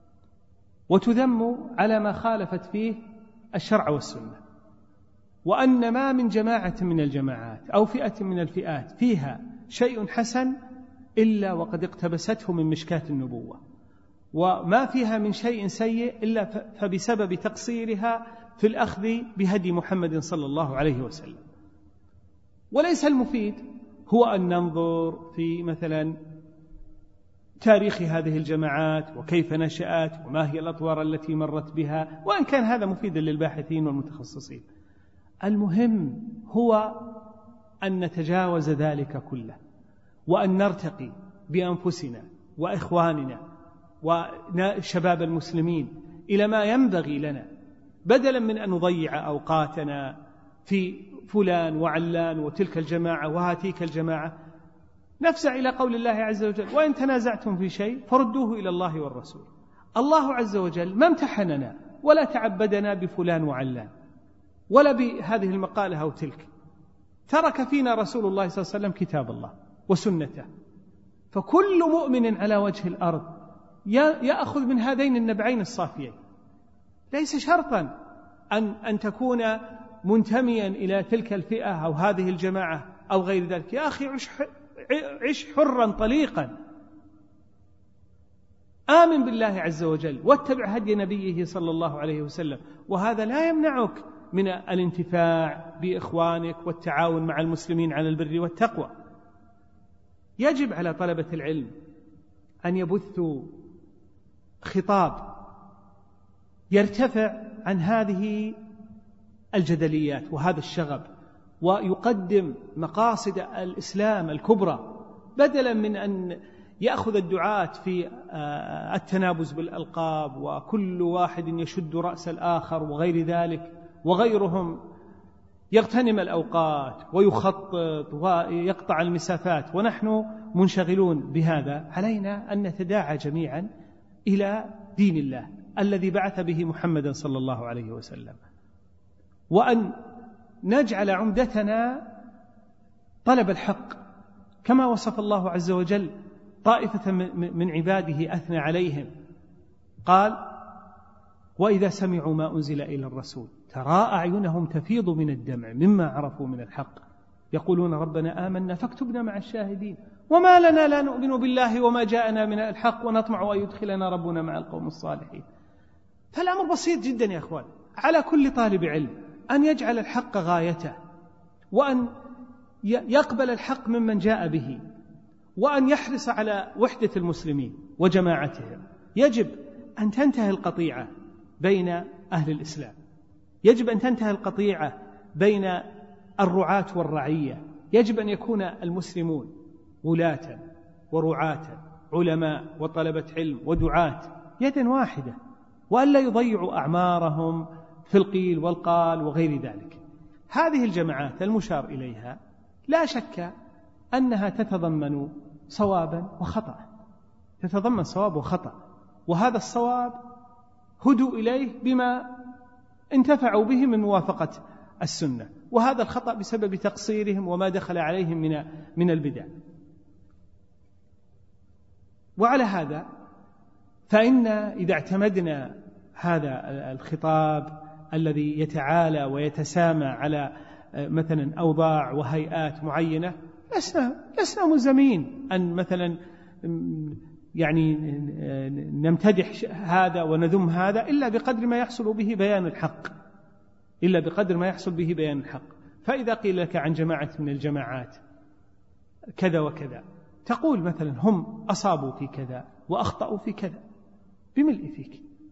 وتذم على ما خالفت فيه الشرع والسنة، وأن ما من جماعة من الجماعات أو فئة من الفئات فيها شيء حسن إلا وقد اقتبسته من مشكاة النبوة، وما فيها من شيء سيء إلا فبسبب تقصيرها في الأخذ بهدي محمد صلى الله عليه وسلم. وليس المفيد هو أن ننظر في مثلا تاريخ هذه الجماعات وكيف نشأت وما هي الأطوار التي مرت بها، وإن كان هذا مفيدا للباحثين والمتخصصين. المهم هو أن نتجاوز ذلك كله، وأن نرتقي بأنفسنا وإخواننا وشباب المسلمين إلى ما ينبغي لنا، بدلا من أن نضيع أوقاتنا في فلان وعلان وتلك الجماعة وهاتيك الجماعة. نفزع إلى قول الله عز وجل: وإن تنازعتم في شيء فردوه إلى الله والرسول. الله عز وجل ما امتحننا ولا تعبدنا بفلان وعلان ولا بهذه المقالة أو تلك، ترك فينا رسول الله صلى الله عليه وسلم كتاب الله وسنته، فكل مؤمن على وجه الأرض يأخذ من هذين النبعين الصافيين. ليس شرطا أن, أن تكون منتميا إلى تلك الفئة أو هذه الجماعة أو غير ذلك. يا أخي عش, عش حرا طليقا، آمن بالله عز وجل واتبع هدي نبيه صلى الله عليه وسلم، وهذا لا يمنعك من الانتفاع بإخوانك والتعاون مع المسلمين على البر والتقوى. يجب على طلبة العلم أن يبثوا خطاب يرتفع عن هذه الجدليات وهذا الشغب، ويقدم مقاصد الإسلام الكبرى، بدلا من أن يأخذ الدعاة في التنابز بالألقاب وكل واحد يشد رأس الآخر وغير ذلك، وغيرهم يغتنم الأوقات ويخطط ويقطع المسافات، ونحن منشغلون بهذا. علينا أن نتداعى جميعا إلى دين الله الذي بعث به محمدا صلى الله عليه وسلم، وأن نجعل عمدتنا طلب الحق، كما وصف الله عز وجل طائفة من عباده أثنى عليهم، قال: وإذا سمعوا ما أنزل إلى الرسول ترى أعينهم تفيض من الدمع مما عرفوا من الحق يقولون ربنا آمنا فاكتبنا مع الشاهدين وما لنا لا نؤمن بالله وما جاءنا من الحق ونطمع أن يدخلنا ربنا مع القوم الصالحين. فالأمر بسيط جدا يا أخوان، على كل طالب علم أن يجعل الحق غايته، وأن يقبل الحق ممن جاء به، وأن يحرص على وحدة المسلمين وجماعتهم. يجب أن تنتهي القطيعة بين أهل الإسلام، يجب أن تنتهي القطيعة بين الرعاة والرعية، يجب أن يكون المسلمون ولاة ورعاة، علماء وطلبة علم ودعاة، يدا واحدة، وأن لا يضيعوا أعمارهم في القيل والقال وغير ذلك. هذه الجماعات المشار إليها لا شك أنها تتضمن صوابا وخطأ، تتضمن صواب وخطأ، وهذا الصواب هدوا إليه بما انتفعوا به من موافقة السنة، وهذا الخطأ بسبب تقصيرهم وما دخل عليهم من من البدع. وعلى هذا فإن إذا اعتمدنا هذا الخطاب الذي يتعالى ويتسامى على مثلا أوضاع وهيئات معينة، لسنا لسنا ملزمين أن مثلا يعني نمتدح هذا ونذم هذا إلا بقدر ما يحصل به بيان الحق، إلا بقدر ما يحصل به بيان الحق. فإذا قيل لك عن جماعة من الجماعات كذا وكذا، تقول مثلا هم أصابوا في كذا وأخطأوا في كذا، بملء فيك،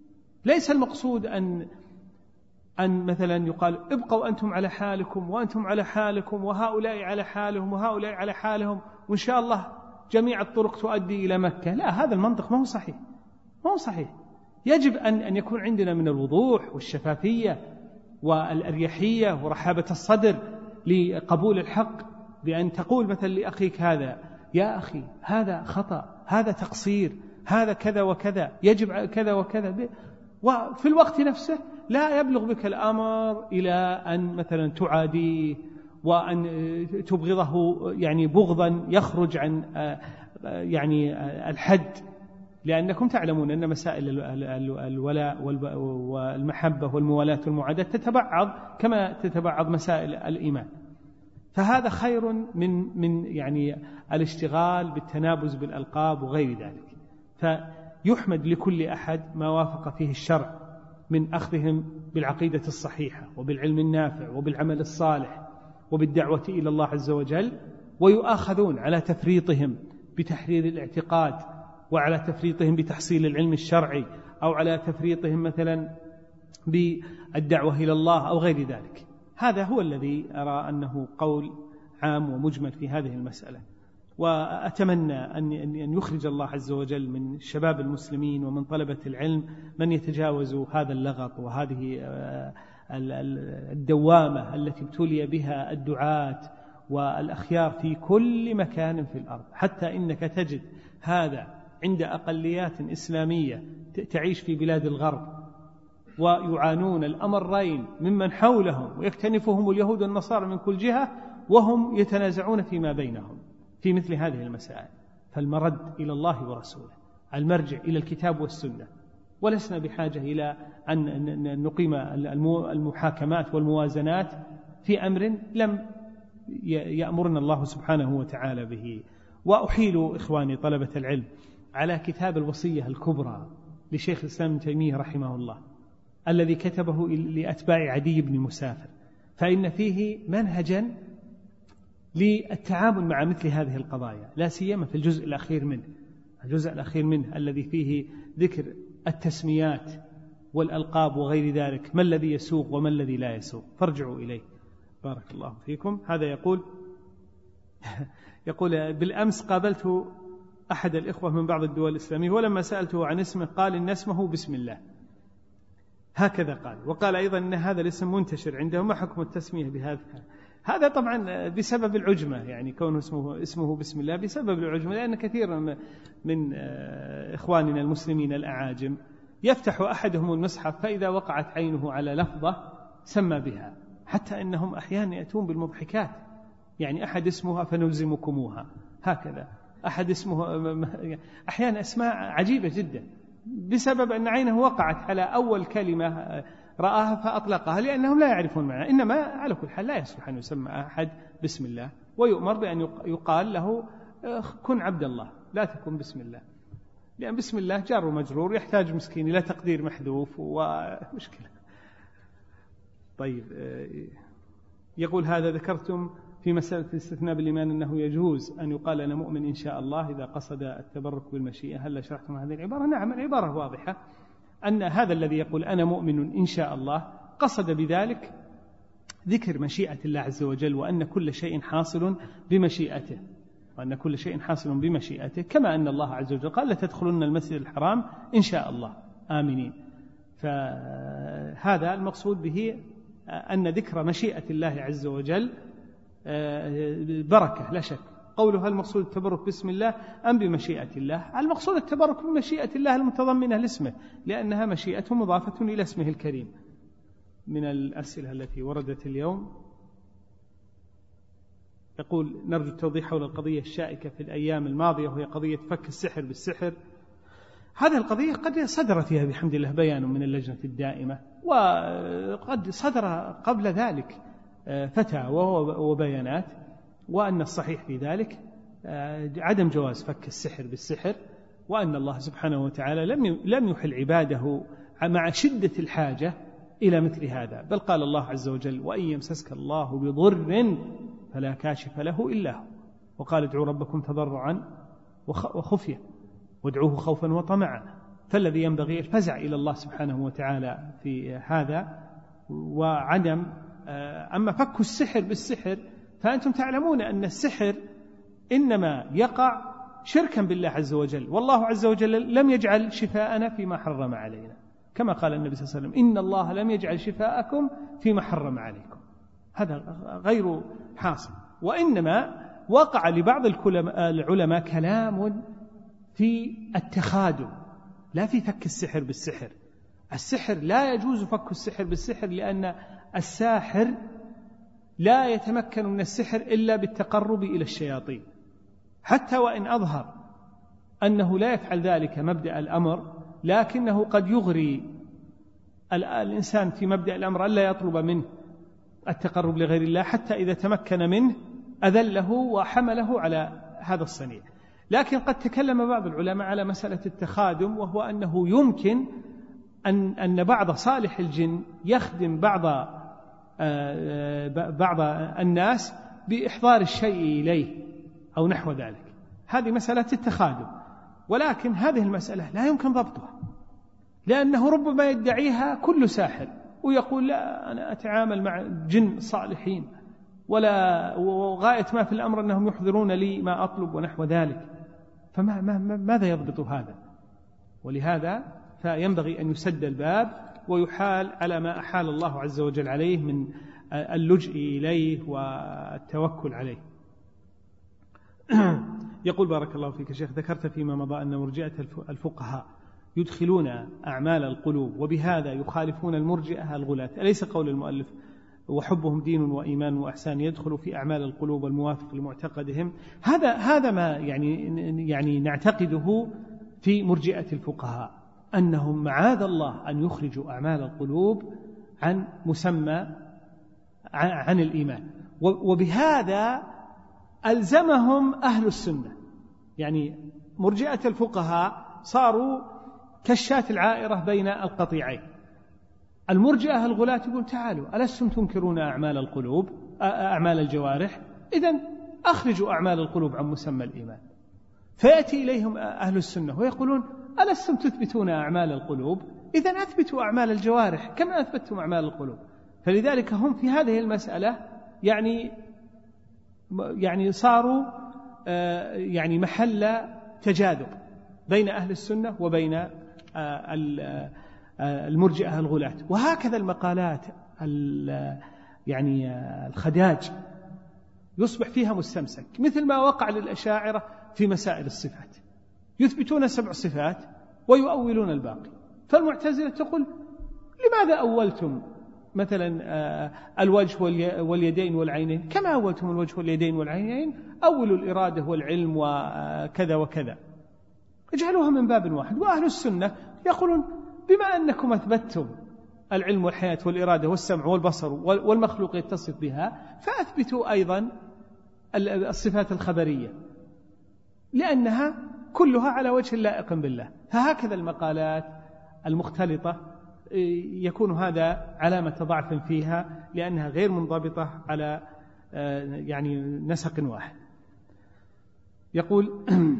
ليس المقصود أن أن مثلا يقال ابقوا أنتم على حالكم وأنتم على حالكم وهؤلاء على حالهم وهؤلاء على حالهم وإن شاء الله جميع الطرق تؤدي إلى مكة. لا، هذا المنطق ما هو صحيح، ما هو صحيح. يجب أن أن يكون عندنا من الوضوح والشفافية والأريحية ورحابة الصدر لقبول الحق، بأن تقول مثلا لأخيك هذا يا أخي هذا خطأ، هذا تقصير، هذا كذا وكذا، يجب كذا وكذا، وفي الوقت نفسه لا يبلغ بك الأمر إلى أن مثلا تعاديه وأن تبغضه يعني بغضا يخرج عن يعني الحد، لأنكم تعلمون أن مسائل الولاء والمحبة والموالاة والمعاداة تتبعض كما تتبعض مسائل الإيمان. فهذا خير من من يعني الاشتغال بالتنابز بالألقاب وغير ذلك. فيحمد لكل أحد ما وافق فيه الشرع من أخذهم بالعقيدة الصحيحة وبالعلم النافع وبالعمل الصالح وبالدعوة إلى الله عز وجل، ويؤاخذون على تفريطهم بتحرير الاعتقاد وعلى تفريطهم بتحصيل العلم الشرعي أو على تفريطهم مثلا بالدعوة إلى الله أو غير ذلك. هذا هو الذي أرى أنه قول عام ومجمل في هذه المسألة. وأتمنى أن يخرج الله عز وجل من شباب المسلمين ومن طلبة العلم من يتجاوز هذا اللغط وهذه الدوامة التي ابتلي بها الدعاة والأخيار في كل مكان في الأرض، حتى إنك تجد هذا عند أقليات إسلامية تعيش في بلاد الغرب ويعانون الأمرين ممن حولهم ويكتنفهم اليهود والنصارى من كل جهة، وهم يتنازعون فيما بينهم في مثل هذه المسائل. فالمرد إلى الله ورسوله، المرجع إلى الكتاب والسنة، ولسنا بحاجة إلى أن نقيم المحاكمات والموازنات في أمر لم يأمرنا الله سبحانه وتعالى به. وأحيل إخواني طلبة العلم على كتاب الوصية الكبرى لشيخ الإسلام ابن تيمية رحمه الله الذي كتبه لأتباع عدي بن مسافر، فإن فيه منهجا للتعامل مع مثل هذه القضايا، لا سيما في الجزء الأخير منه الجزء الأخير منه الذي فيه ذكر التسميات والألقاب وغير ذلك، ما الذي يسوق وما الذي لا يسوق، فارجعوا إليه. بارك الله فيكم. هذا يقول يقول بالأمس قابلت أحد الإخوة من بعض الدول الإسلامية، ولما سألته عن اسمه قال إن اسمه بسم الله، هكذا قال. وقال أيضا أن هذا الاسم منتشر عندهم، ما حكم التسمية بهذا؟ هذا طبعا بسبب العجمة، يعني كونه اسمه, اسمه بسم الله بسبب العجمة، لأن كثيرا من إخواننا المسلمين الأعاجم يفتح أحدهم المصحف فإذا وقعت عينه على لفظة سمى بها، حتى إنهم أحيانا يأتون بالمضحكات، يعني أحد اسمها فنلزمكموها، هكذا أحد اسمه، أحيانا أسماء عجيبة جدا بسبب أن عينه وقعت على أول كلمة رآها فأطلقها، لأنهم لا يعرفون معناها. إنما على كل حال لا يصلح أن يسمى أحد بسم الله، ويؤمر بأن يقال له كن عبد الله لا تكن بسم الله، لأن بسم الله جار ومجرور يحتاج مسكين إلى تقدير محذوف ومشكلة. طيب، يقول هذا ذكرتم في مسألة الاستثناء بالإيمان أنه يجوز أن يقال أنا مؤمن إن شاء الله إذا قصد التبرك بالمشيئة، هل شرحتم هذه العبارة؟ نعم، العبارة واضحة أن هذا الذي يقول أنا مؤمن إن شاء الله قصد بذلك ذكر مشيئة الله عز وجل، وأن كل شيء حاصل بمشيئته، وأن كل شيء حاصل بمشيئته، كما أن الله عز وجل قال لتدخلن المسجد الحرام إن شاء الله آمنين. فهذا المقصود به أن ذكر مشيئة الله عز وجل بركة لا شك. قوله هل المقصود التبرك باسم الله أم بمشيئة الله؟ المقصود التبرك بمشيئة الله المتضمنة لاسمه، لأنها مشيئة مضافة إلى اسمه الكريم. من الأسئلة التي وردت اليوم يقول نرجو التوضيح حول القضية الشائكة في الأيام الماضية، وهي قضية فك السحر بالسحر. هذه القضية قد صدر فيها بحمد الله بيان من اللجنة الدائمة، وقد صدر قبل ذلك فتاوى وبيانات، وأن الصحيح في ذلك عدم جواز فك السحر بالسحر، وأن الله سبحانه وتعالى لم لم يحل عباده مع شدة الحاجة إلى مثل هذا، بل قال الله عز وجل وإن يمسسك الله بضر فلا كاشف له إلا هو، وقال ادعوا ربكم تضرعا وخفية وادعوه خوفا وطمعا فالذي ينبغي الفزع إلى الله سبحانه وتعالى في هذا وعدم. أما فك السحر بالسحر فأنتم تعلمون أن السحر إنما يقع شركا بالله عز وجل، والله عز وجل لم يجعل شفاءنا فيما حرم علينا، كما قال النبي صلى الله عليه وسلم إن الله لم يجعل شفاءكم فيما حرم عليكم. هذا غير حاصل، وإنما وقع لبعض العلماء كلام في التخادم لا في فك السحر بالسحر. السحر لا يجوز فك السحر بالسحر، لأن الساحر لا يتمكن من السحر إلا بالتقرب إلى الشياطين، حتى وإن أظهر أنه لا يفعل ذلك مبدأ الأمر، لكنه قد يغري الإنسان في مبدأ الأمر ألا يطلب منه التقرب لغير الله، حتى إذا تمكن منه أذله وحمله على هذا الصنيع. لكن قد تكلم بعض العلماء على مسألة التخادم، وهو أنه يمكن أن أن بعض صالح الجن يخدم بعض بعض الناس بإحضار الشيء إليه أو نحو ذلك. هذه مسألة التخادم، ولكن هذه المسألة لا يمكن ضبطها، لأنه ربما يدعيها كل ساحر ويقول لا أنا أتعامل مع جن صالحين، ولا وغاية ما في الأمر أنهم يحضرون لي ما أطلب ونحو ذلك، فما ما ماذا يضبط هذا؟ ولهذا فينبغي أن يسد الباب ويحال على ما أحال الله عز وجل عليه من اللجئ إليه والتوكل عليه. يقول بارك الله فيك شيخ، ذكرت فيما مضى أن مرجئة الفقهاء يدخلون أعمال القلوب، وبهذا يخالفون المرجئة الغلاة، أليس قول المؤلف وحبهم دين وإيمان وإحسان يدخل في أعمال القلوب الموافق لمعتقدهم؟ هذا هذا ما يعني يعني نعتقده في مرجئة الفقهاء، أنهم معاذ الله أن يخرجوا أعمال القلوب عن مسمى عن الإيمان، وبهذا ألزمهم أهل السنة. يعني مرجئة الفقهاء صاروا كالشاة العائرة بين القطيعين. المرجئة الغلاة يقول تعالوا ألستم تنكرون أعمال القلوب أعمال الجوارح، إذن أخرجوا أعمال القلوب عن مسمى الإيمان. فيأتي إليهم أهل السنة ويقولون ألستم تثبتون أعمال القلوب، إذن أثبتوا أعمال الجوارح كما أثبتتم أعمال القلوب. فلذلك هم في هذه المسألة يعني يعني صاروا يعني محل تجاذب بين أهل السنة وبين المرجئة الغلاة. وهكذا المقالات يعني الخداج يصبح فيها مستمسك، مثل ما وقع للأشاعرة في مسائل الصفات، يثبتون سبع صفات ويؤولون الباقي. فالمعتزلة تقول لماذا أولتم مثلا الوجه واليدين والعينين كما أولتم الوجه واليدين والعينين؟ أولوا الإرادة والعلم وكذا وكذا، اجعلوها من باب واحد. وأهل السنة يقولون بما أنكم أثبتتم العلم والحياة والإرادة والسمع والبصر والمخلوق يتصف بها، فأثبتوا أيضا الصفات الخبرية، لأنها كلها على وجه لائق بالله. فهكذا المقالات المختلطة يكون هذا علامة ضعف فيها، لأنها غير منضبطة على يعني نسق واحد. يقول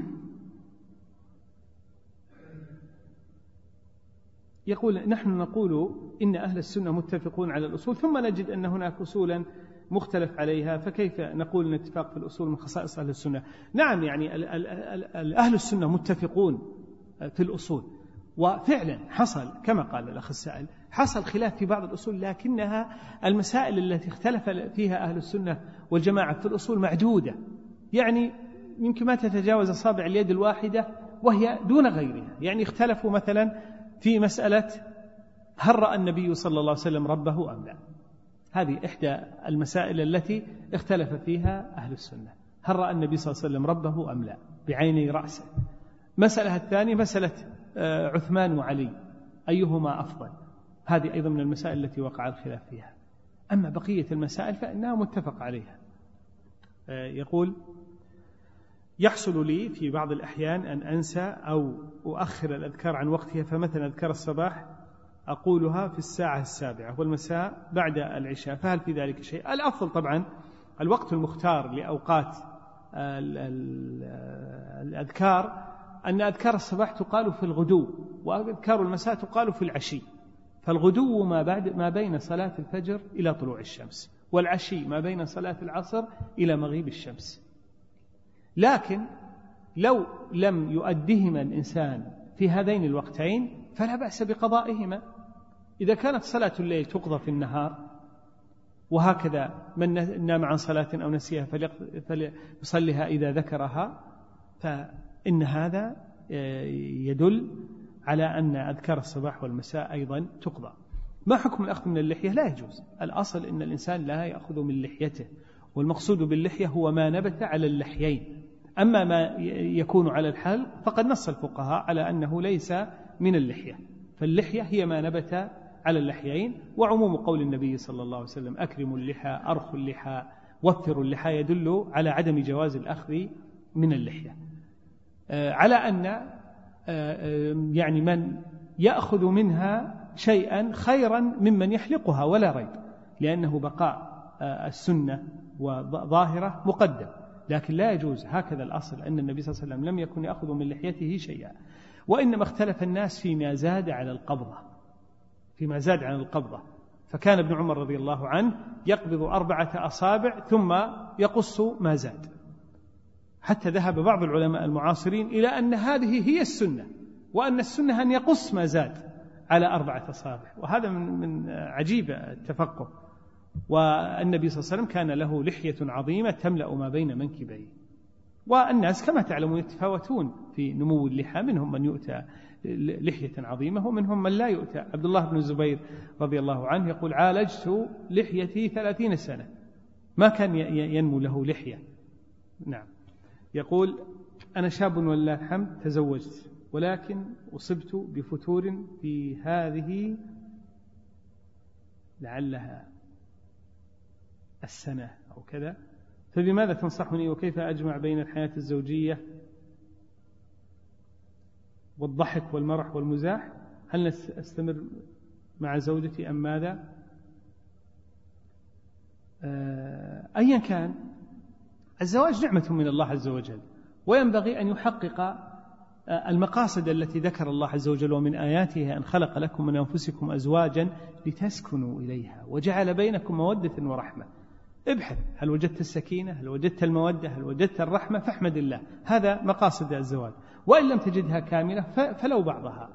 يقول نحن نقول إن أهل السنة متفقون على الأصول، ثم نجد أن هناك أصولا مختلف عليها، فكيف نقول الاتفاق في الأصول من خصائص أهل السنة؟ نعم، يعني أهل السنة متفقون في الأصول، وفعلا حصل كما قال الأخ السائل حصل خلاف في بعض الأصول، لكنها المسائل التي اختلف فيها أهل السنة والجماعة في الأصول معدودة، يعني يمكن ما تتجاوز أصابع اليد الواحدة، وهي دون غيرها. يعني اختلفوا مثلا في مسألة هل رأى النبي صلى الله عليه وسلم ربه أم لا؟ هذه إحدى المسائل التي اختلف فيها أهل السنة، هل رأى النبي صلى الله عليه وسلم ربه أم لا بعيني رأسه. مسألة الثانية مسألة عثمان وعلي أيهما أفضل، هذه أيضا من المسائل التي وقع الخلاف فيها. أما بقية المسائل فإنها متفق عليها. يقول يحصل لي في بعض الأحيان أن أنسى أو أؤخر الأذكار عن وقتها، فمثلا أذكار الصباح أقولها في الساعة السابعة والمساء بعد العشاء، فهل في ذلك شيء؟ الأفضل طبعا الوقت المختار لأوقات الأذكار أن أذكار الصباح تقال في الغدو وأذكار المساء تقال في العشي. فالغدو ما, بعد ما بين صلاة الفجر إلى طلوع الشمس، والعشي ما بين صلاة العصر إلى مغيب الشمس. لكن لو لم يؤدهما الإنسان في هذين الوقتين فلا بأس بقضائهما. إذا كانت صلاة الليل تقضى في النهار، وهكذا من نام عن صلاة أو نسيها فليصلها إذا ذكرها، فإن هذا يدل على أن أذكار الصباح والمساء أيضا تقضى. ما حكم الأخذ من اللحية؟ لا يجوز. الأصل أن الإنسان لا يأخذ من لحيته، والمقصود باللحية هو ما نبت على اللحيين. أما ما يكون على الحلق فقد نص الفقهاء على أنه ليس من اللحية، فاللحية هي ما نبت على اللحيين. وعموم قول النبي صلى الله عليه وسلم أكرموا اللحى، أرخوا اللحى، وفروا اللحى، يدل على عدم جواز الأخذ من اللحية، على أن يعني من يأخذ منها شيئا خيرا ممن يحلقها ولا ريب، لأنه بقاء السنة وظاهرة مقدم. لكن لا يجوز، هكذا الأصل أن النبي صلى الله عليه وسلم لم يكن يأخذ من لحيته شيئا. وإنما اختلف الناس فيما زاد على القبضة، فيما زاد على القبضة. فكان ابن عمر رضي الله عنه يقبض أربعة أصابع ثم يقص ما زاد، حتى ذهب بعض العلماء المعاصرين إلى أن هذه هي السنة، وأن السنة أن يقص ما زاد على أربعة أصابع. وهذا من, من عجيب التفقه. والنبي صلى الله عليه وسلم كان له لحية عظيمة تملأ ما بين منكبيه. والناس كما تعلمون يتفاوتون في نمو اللحى، منهم من يؤتى لحية عظيمة ومنهم من لا يؤتى. عبد الله بن الزبير رضي الله عنه يقول عالجت لحيتي ثلاثين سنة ما كان ينمو له لحية. نعم. يقول أنا شاب ولله الحمد تزوجت، ولكن أصبت بفتور في هذه لعلها السنة أو كذا، فبماذا تنصحني وكيف أجمع بين الحياة الزوجية والضحك والمرح والمزاح؟ هل أستمر مع زوجتي أم ماذا؟ أيا كان، الزواج نعمة من الله عز وجل، وينبغي أن يحقق المقاصد التي ذكر الله عز وجل: ومن آياته أن خلق لكم من أنفسكم أزواجا لتسكنوا إليها وجعل بينكم مودة ورحمة. ابحث، هل وجدت السكينة؟ هل وجدت المودة؟ هل وجدت الرحمة؟ فاحمد الله. هذا مقاصد الزواج. وإن لم تجدها كاملة فلو بعضها.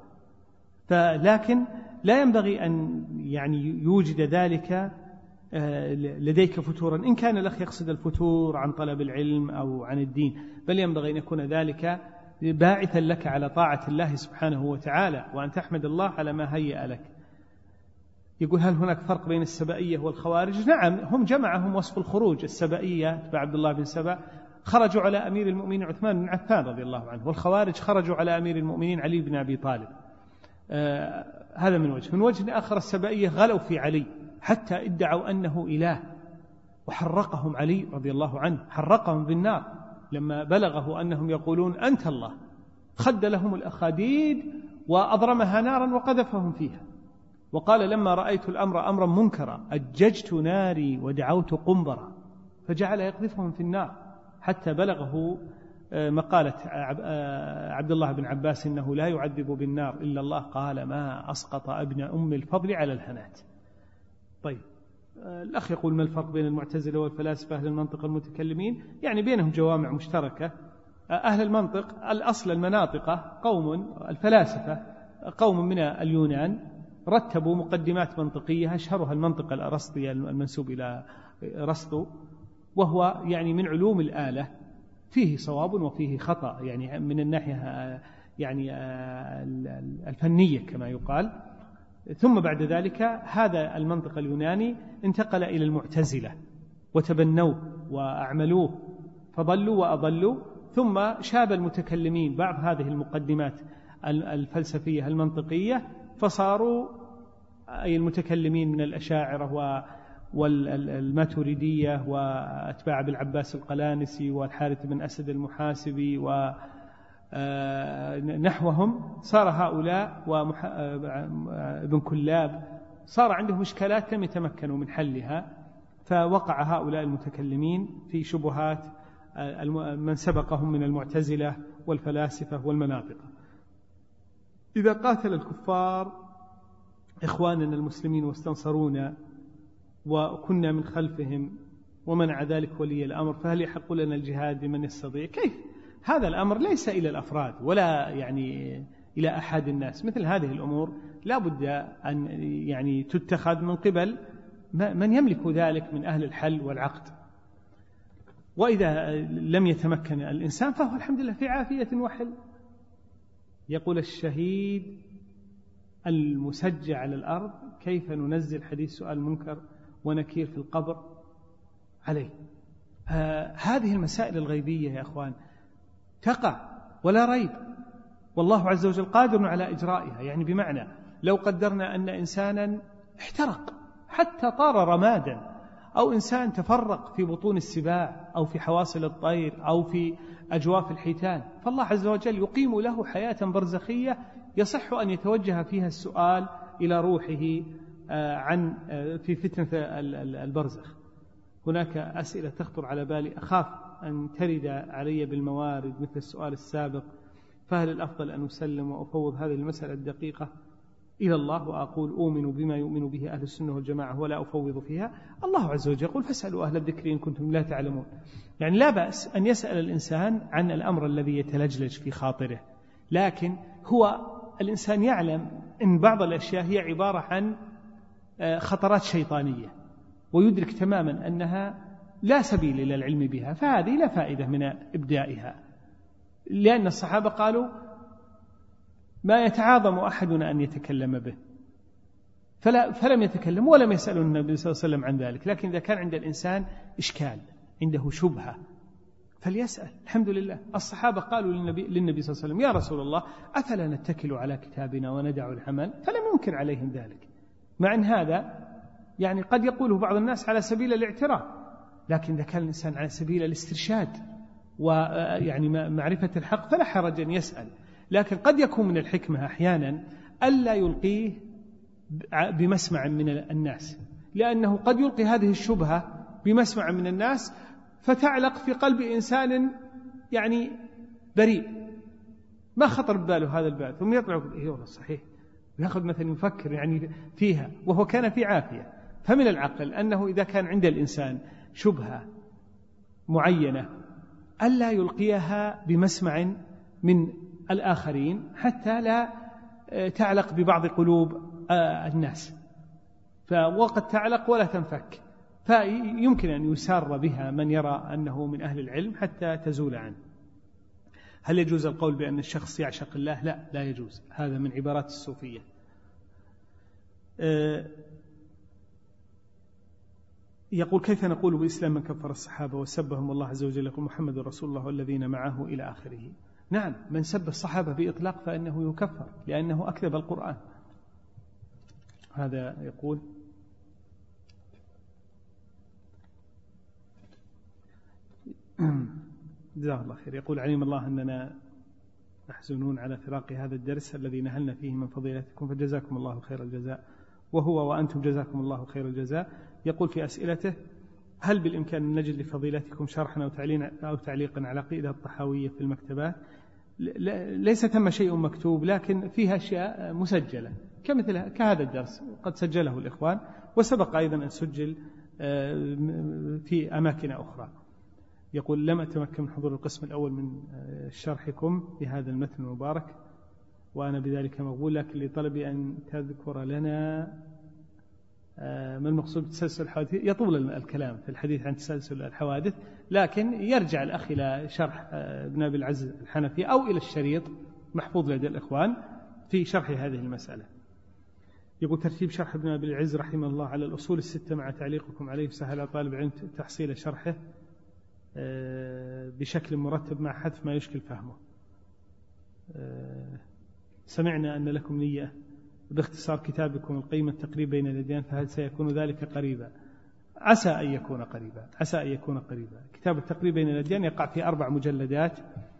لكن لا ينبغي أن يعني يوجد ذلك لديك فتورا، إن كان الأخ يقصد الفتور عن طلب العلم أو عن الدين، بل ينبغي أن يكون ذلك باعثا لك على طاعة الله سبحانه وتعالى، وأن تحمد الله على ما هيأ لك. يقول هل هناك فرق بين السبائية والخوارج؟ نعم، هم جمعهم وصف الخروج. السبائية تبع عبد الله بن سبأ خرجوا على أمير المؤمنين عثمان بن عفان رضي الله عنه، والخوارج خرجوا على أمير المؤمنين علي بن أبي طالب. آه هذا من وجه. من وجه آخر السبائية غلوا في علي حتى ادعوا أنه إله، وحرقهم علي رضي الله عنه، حرقهم بالنار لما بلغه أنهم يقولون أنت الله. خد لهم الأخاديد وأضرمها نارا وقذفهم فيها، وقال لما رأيت الأمر أمرا منكرا أججت ناري ودعوت قنبرا، فجعل يقذفهم في النار حتى بلغه مقالة عبد الله بن عباس إنه لا يعذب بالنار إلا الله، قال ما أسقط ابن أم الفضل على الهنات. طيب، الأخ يقول ما الفرق بين المعتزلة والفلاسفة أهل المنطق المتكلمين؟ يعني بينهم جوامع مشتركة. أهل المنطق الأصل المناطقة قوم، الفلاسفة قوم من اليونان رتبوا مقدمات منطقية أشهرها المنطق الأرسطي المنسوب إلى أرسطو، وهو يعني من علوم الآلة، فيه صواب وفيه خطأ، يعني من الناحية يعني الفنية كما يقال. ثم بعد ذلك هذا المنطق اليوناني انتقل إلى المعتزلة وتبنوه وأعملوه فضلوا وأضلوا، ثم شاب المتكلمين بعض هذه المقدمات الفلسفية المنطقية، فصاروا أي المتكلمين من الأشاعرة والماتريدية وأتباع أبي العباس القلانسي والحارث بن أسد المحاسبي ونحوهم، صار هؤلاء وابن كلاب صار عندهم إشكالات لم يتمكنوا من حلها، فوقع هؤلاء المتكلمين في شبهات من سبقهم من المعتزلة والفلاسفة والمناطق. إذا قاتل الكفار إخواننا المسلمين واستنصرونا وكنا من خلفهم ومنع ذلك ولي الأمر، فهل يحق لنا الجهاد بمن يستطيع؟ كيف؟ هذا الأمر ليس إلى الأفراد ولا يعني إلى أحد الناس. مثل هذه الأمور لا بد أن يعني تتخذ من قبل من يملك ذلك من أهل الحل والعقد. وإذا لم يتمكن الإنسان فهو الحمد لله في عافية وحل. يقول الشهيد المسجع على الأرض كيف ننزل حديث سؤال منكر ونكير في القبر عليه؟ آه هذه المسائل الغيبية يا أخوان تقع ولا ريب، والله عز وجل قادر على إجرائها. يعني بمعنى لو قدرنا أن إنسانا احترق حتى طار رمادا، أو إنسان تفرق في بطون السباع أو في حواصل الطير أو في أجواف الحيتان، فالله عز وجل يقيم له حياة برزخية يصح أن يتوجه فيها السؤال إلى روحه عن في فتنة البرزخ. هناك أسئلة تخطر على بالي أخاف أن ترد علي بالموارد مثل السؤال السابق، فهل الأفضل أن أسلم وأفوض هذه المسألة الدقيقة إلى الله وأقول أؤمن بما يؤمن به أهل السنة والجماعة ولا أفوض فيها؟ الله عز وجل يقول فاسألوا أهل الذكر إن كنتم لا تعلمون. يعني لا بأس أن يسأل الإنسان عن الأمر الذي يتلجلج في خاطره، لكن هو الإنسان يعلم أن بعض الأشياء هي عبارة عن خطرات شيطانية، ويدرك تماما أنها لا سبيل إلى العلم بها، فهذه لا فائدة من إبدائها، لأن الصحابة قالوا ما يتعاظم أحدنا أن يتكلم به، فلا فلم يتكلم ولم يسألوا النبي صلى الله عليه وسلم عن ذلك. لكن إذا كان عند الإنسان إشكال، عنده شبهة، فليسأل. الحمد لله الصحابة قالوا للنبي, للنبي صلى الله عليه وسلم يا رسول الله أفلا نتكل على كتابنا وندع العمل؟ فلم ينكر عليهم ذلك، مع أن هذا يعني قد يقوله بعض الناس على سبيل الاعتراف، لكن إذا كان الإنسان على سبيل الاسترشاد ويعني معرفة الحق فلا حرج أن يسأل. لكن قد يكون من الحكمة أحيانا ألا يلقيه بمسمع من الناس، لأنه قد يلقي هذه الشبهة بمسمع من الناس فتعلق في قلب إنسان يعني بريء ما خطر بباله هذا البعث، ثم يطلع إيه والله صحيح، ويأخذ مثلا يفكر يعني فيها وهو كان في عافية. فمن العقل أنه إذا كان عند الإنسان شبهة معينة ألا يلقيها بمسمع من الآخرين حتى لا تعلق ببعض قلوب الناس، فوقد تعلق ولا تنفك، فيمكن أن يسار بها من يرى أنه من أهل العلم حتى تزول عنه. هل يجوز القول بأن الشخص يعشق الله؟ لا، لا يجوز، هذا من عبارات الصوفية. يقول كيف نقول بإسلام من كفر الصحابة وسبهم الله عز وجل؟ يقول محمد رسول الله والذين معه إلى آخره. نعم، من سب الصحابة بإطلاق فإنه يكفر لأنه أكذب القرآن. هذا يقول جزاه الله خير. يقول علم الله أننا محزونون على فراق هذا الدرس الذي نهلنا فيه من فضيلتكم، فجزاكم الله خير الجزاء، وهو وأنتم جزاكم الله خير الجزاء. يقول في أسئلته هل بالإمكان أن نجد لفضيلتكم شرحا أو تعليقا على عقيدة الطحاوية في المكتبات؟ ليس ثم شيء مكتوب، لكن فيها أشياء مسجلة كمثل كهذا الدرس قد سجله الإخوان، وسبق أيضا أن سجل في أماكن أخرى. يقول لم أتمكن من حضور القسم الأول من شرحكم بهذا المتن المبارك وأنا بذلك مقبول، لكن لطلبي أن تذكر لنا ما المقصود بتسلسل الحوادث. يطول الكلام في الحديث عن تسلسل الحوادث، لكن يرجع الأخ إلى شرح ابن أبي العز الحنفي أو إلى الشريط محفوظ لدى الإخوان في شرح هذه المسألة. يقول ترتيب شرح ابن أبي العز رحمه الله على الأصول الستة مع تعليقكم عليه سهل على طالب علم تحصيل شرحه بشكل مرتب مع حذف ما يشكل فهمه. سمعنا أن لكم نية باختصار كتابكم القيم التقريب بين اليدين، فهل سيكون ذلك قريبا؟ عسى أن يكون قريبا، عسى أن يكون قريبا. كتاب التقريب بين اليدين يقع في أربع مجلدات،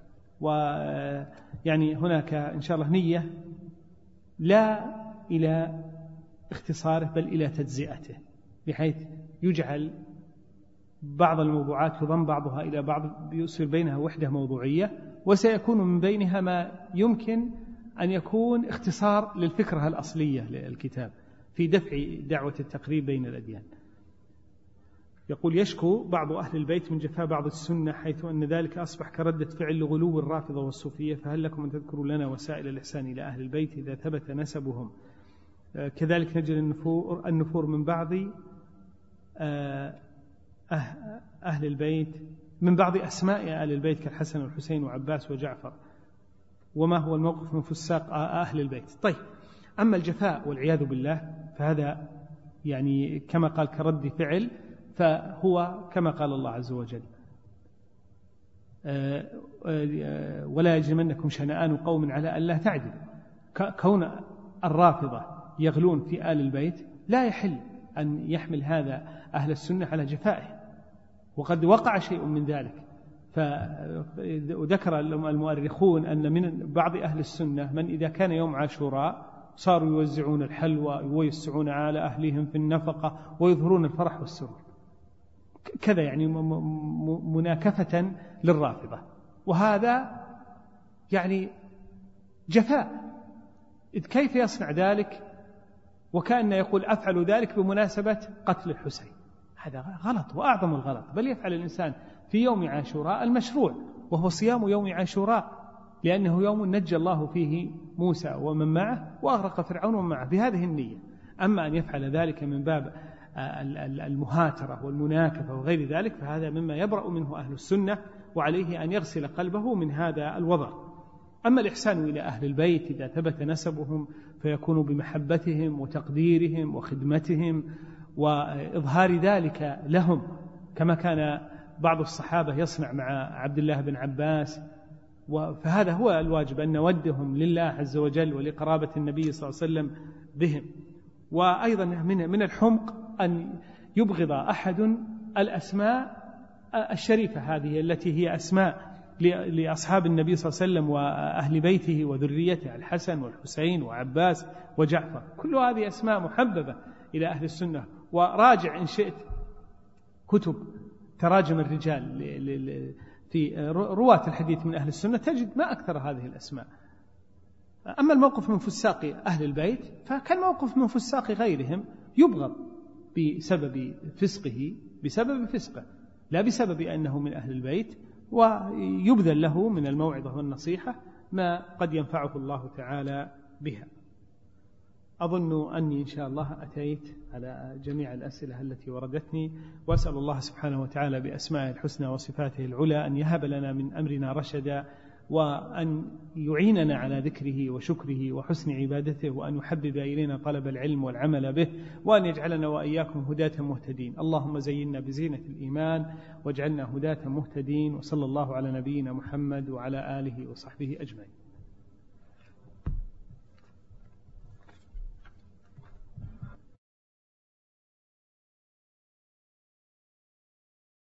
ويعني هناك إن شاء الله نية لا إلى اختصاره بل إلى تجزئته، بحيث يجعل بعض الموضوعات يضم بعضها إلى بعض يصير بينها وحدة موضوعية، وسيكون من بينها ما يمكن أن يكون اختصار للفكرة الأصلية للكتاب في دفع دعوة التقريب بين الأديان. يقول: يشكو بعض أهل البيت من جفاء بعض السنة، حيث أن ذلك أصبح كردة فعل لغلو الرافضة والصوفية، فهل لكم أن تذكروا لنا وسائل الإحسان إلى أهل البيت إذا ثبت نسبهم؟ كذلك نجد النفور, النفور من بعض أهل البيت من بعض أسماء أهل البيت كالحسن والحسين وعباس وجعفر، وما هو الموقف من فساق أهل البيت؟ طيب، أما الجفاء والعياذ بالله فهذا يعني كما قال كرد فعل، فهو كما قال الله عز وجل: ولا يجرمنكم شنآن قوم على ألا تعدلوا. كون الرافضة يغلون في آل البيت لا يحل أن يحمل هذا أهل السنة على جفائه، وقد وقع شيء من ذلك. وذكر المؤرخون أن من بعض أهل السنة من إذا كان يوم عاشوراء صاروا يوزعون الحلوى ويوسعون على أهلهم في النفقة ويظهرون الفرح والسرور، كذا يعني مناكفة للرافضة، وهذا يعني جفاء. إذ كيف يصنع ذلك وكأن يقول أفعل ذلك بمناسبة قتل الحسين؟ هذا غلط وأعظم الغلط. بل يفعل الإنسان في يوم عاشوراء المشروع، وهو صيام يوم عاشوراء، لأنه يوم نجى الله فيه موسى ومن معه وأغرق فرعون ومن معه، بهذه النية. أما أن يفعل ذلك من باب المهاترة والمناكفة وغير ذلك فهذا مما يبرأ منه أهل السنة، وعليه أن يغسل قلبه من هذا الوضع. أما الإحسان إلى أهل البيت إذا ثبت نسبهم فيكون بمحبتهم وتقديرهم وخدمتهم وإظهار ذلك لهم، كما كان بعض الصحابة يصنع مع عبد الله بن عباس. فهذا هو الواجب، أن نودهم لله عز وجل ولقرابة النبي صلى الله عليه وسلم بهم. وأيضا من من الحمق أن يبغض أحد الأسماء الشريفة هذه التي هي أسماء لأصحاب النبي صلى الله عليه وسلم وأهل بيته وذريته، الحسن والحسين وعباس وجعفر، كل هذه أسماء محببة إلى أهل السنة. وراجع إن شئت كتب تراجم الرجال في رواة الحديث من أهل السنة تجد ما أكثر هذه الأسماء. أما الموقف من فساق أهل البيت فكان موقف من فساق غيرهم، يبغض بسبب فسقه بسبب فسقه لا بسبب أنه من أهل البيت، ويبذل له من الموعظة والنصيحة ما قد ينفعه الله تعالى بها. أظن أني إن شاء الله أتيت على جميع الأسئلة التي وردتني، وأسأل الله سبحانه وتعالى بأسمائه الحسنى وصفاته العلى أن يهب لنا من أمرنا رشدا، وأن يعيننا على ذكره وشكره وحسن عبادته، وأن يحبب إلينا طلب العلم والعمل به، وأن يجعلنا وإياكم هداة مهتدين. اللهم زينا بزينة الإيمان واجعلنا هداة مهتدين، وصلى الله على نبينا محمد وعلى آله وصحبه أجمعين.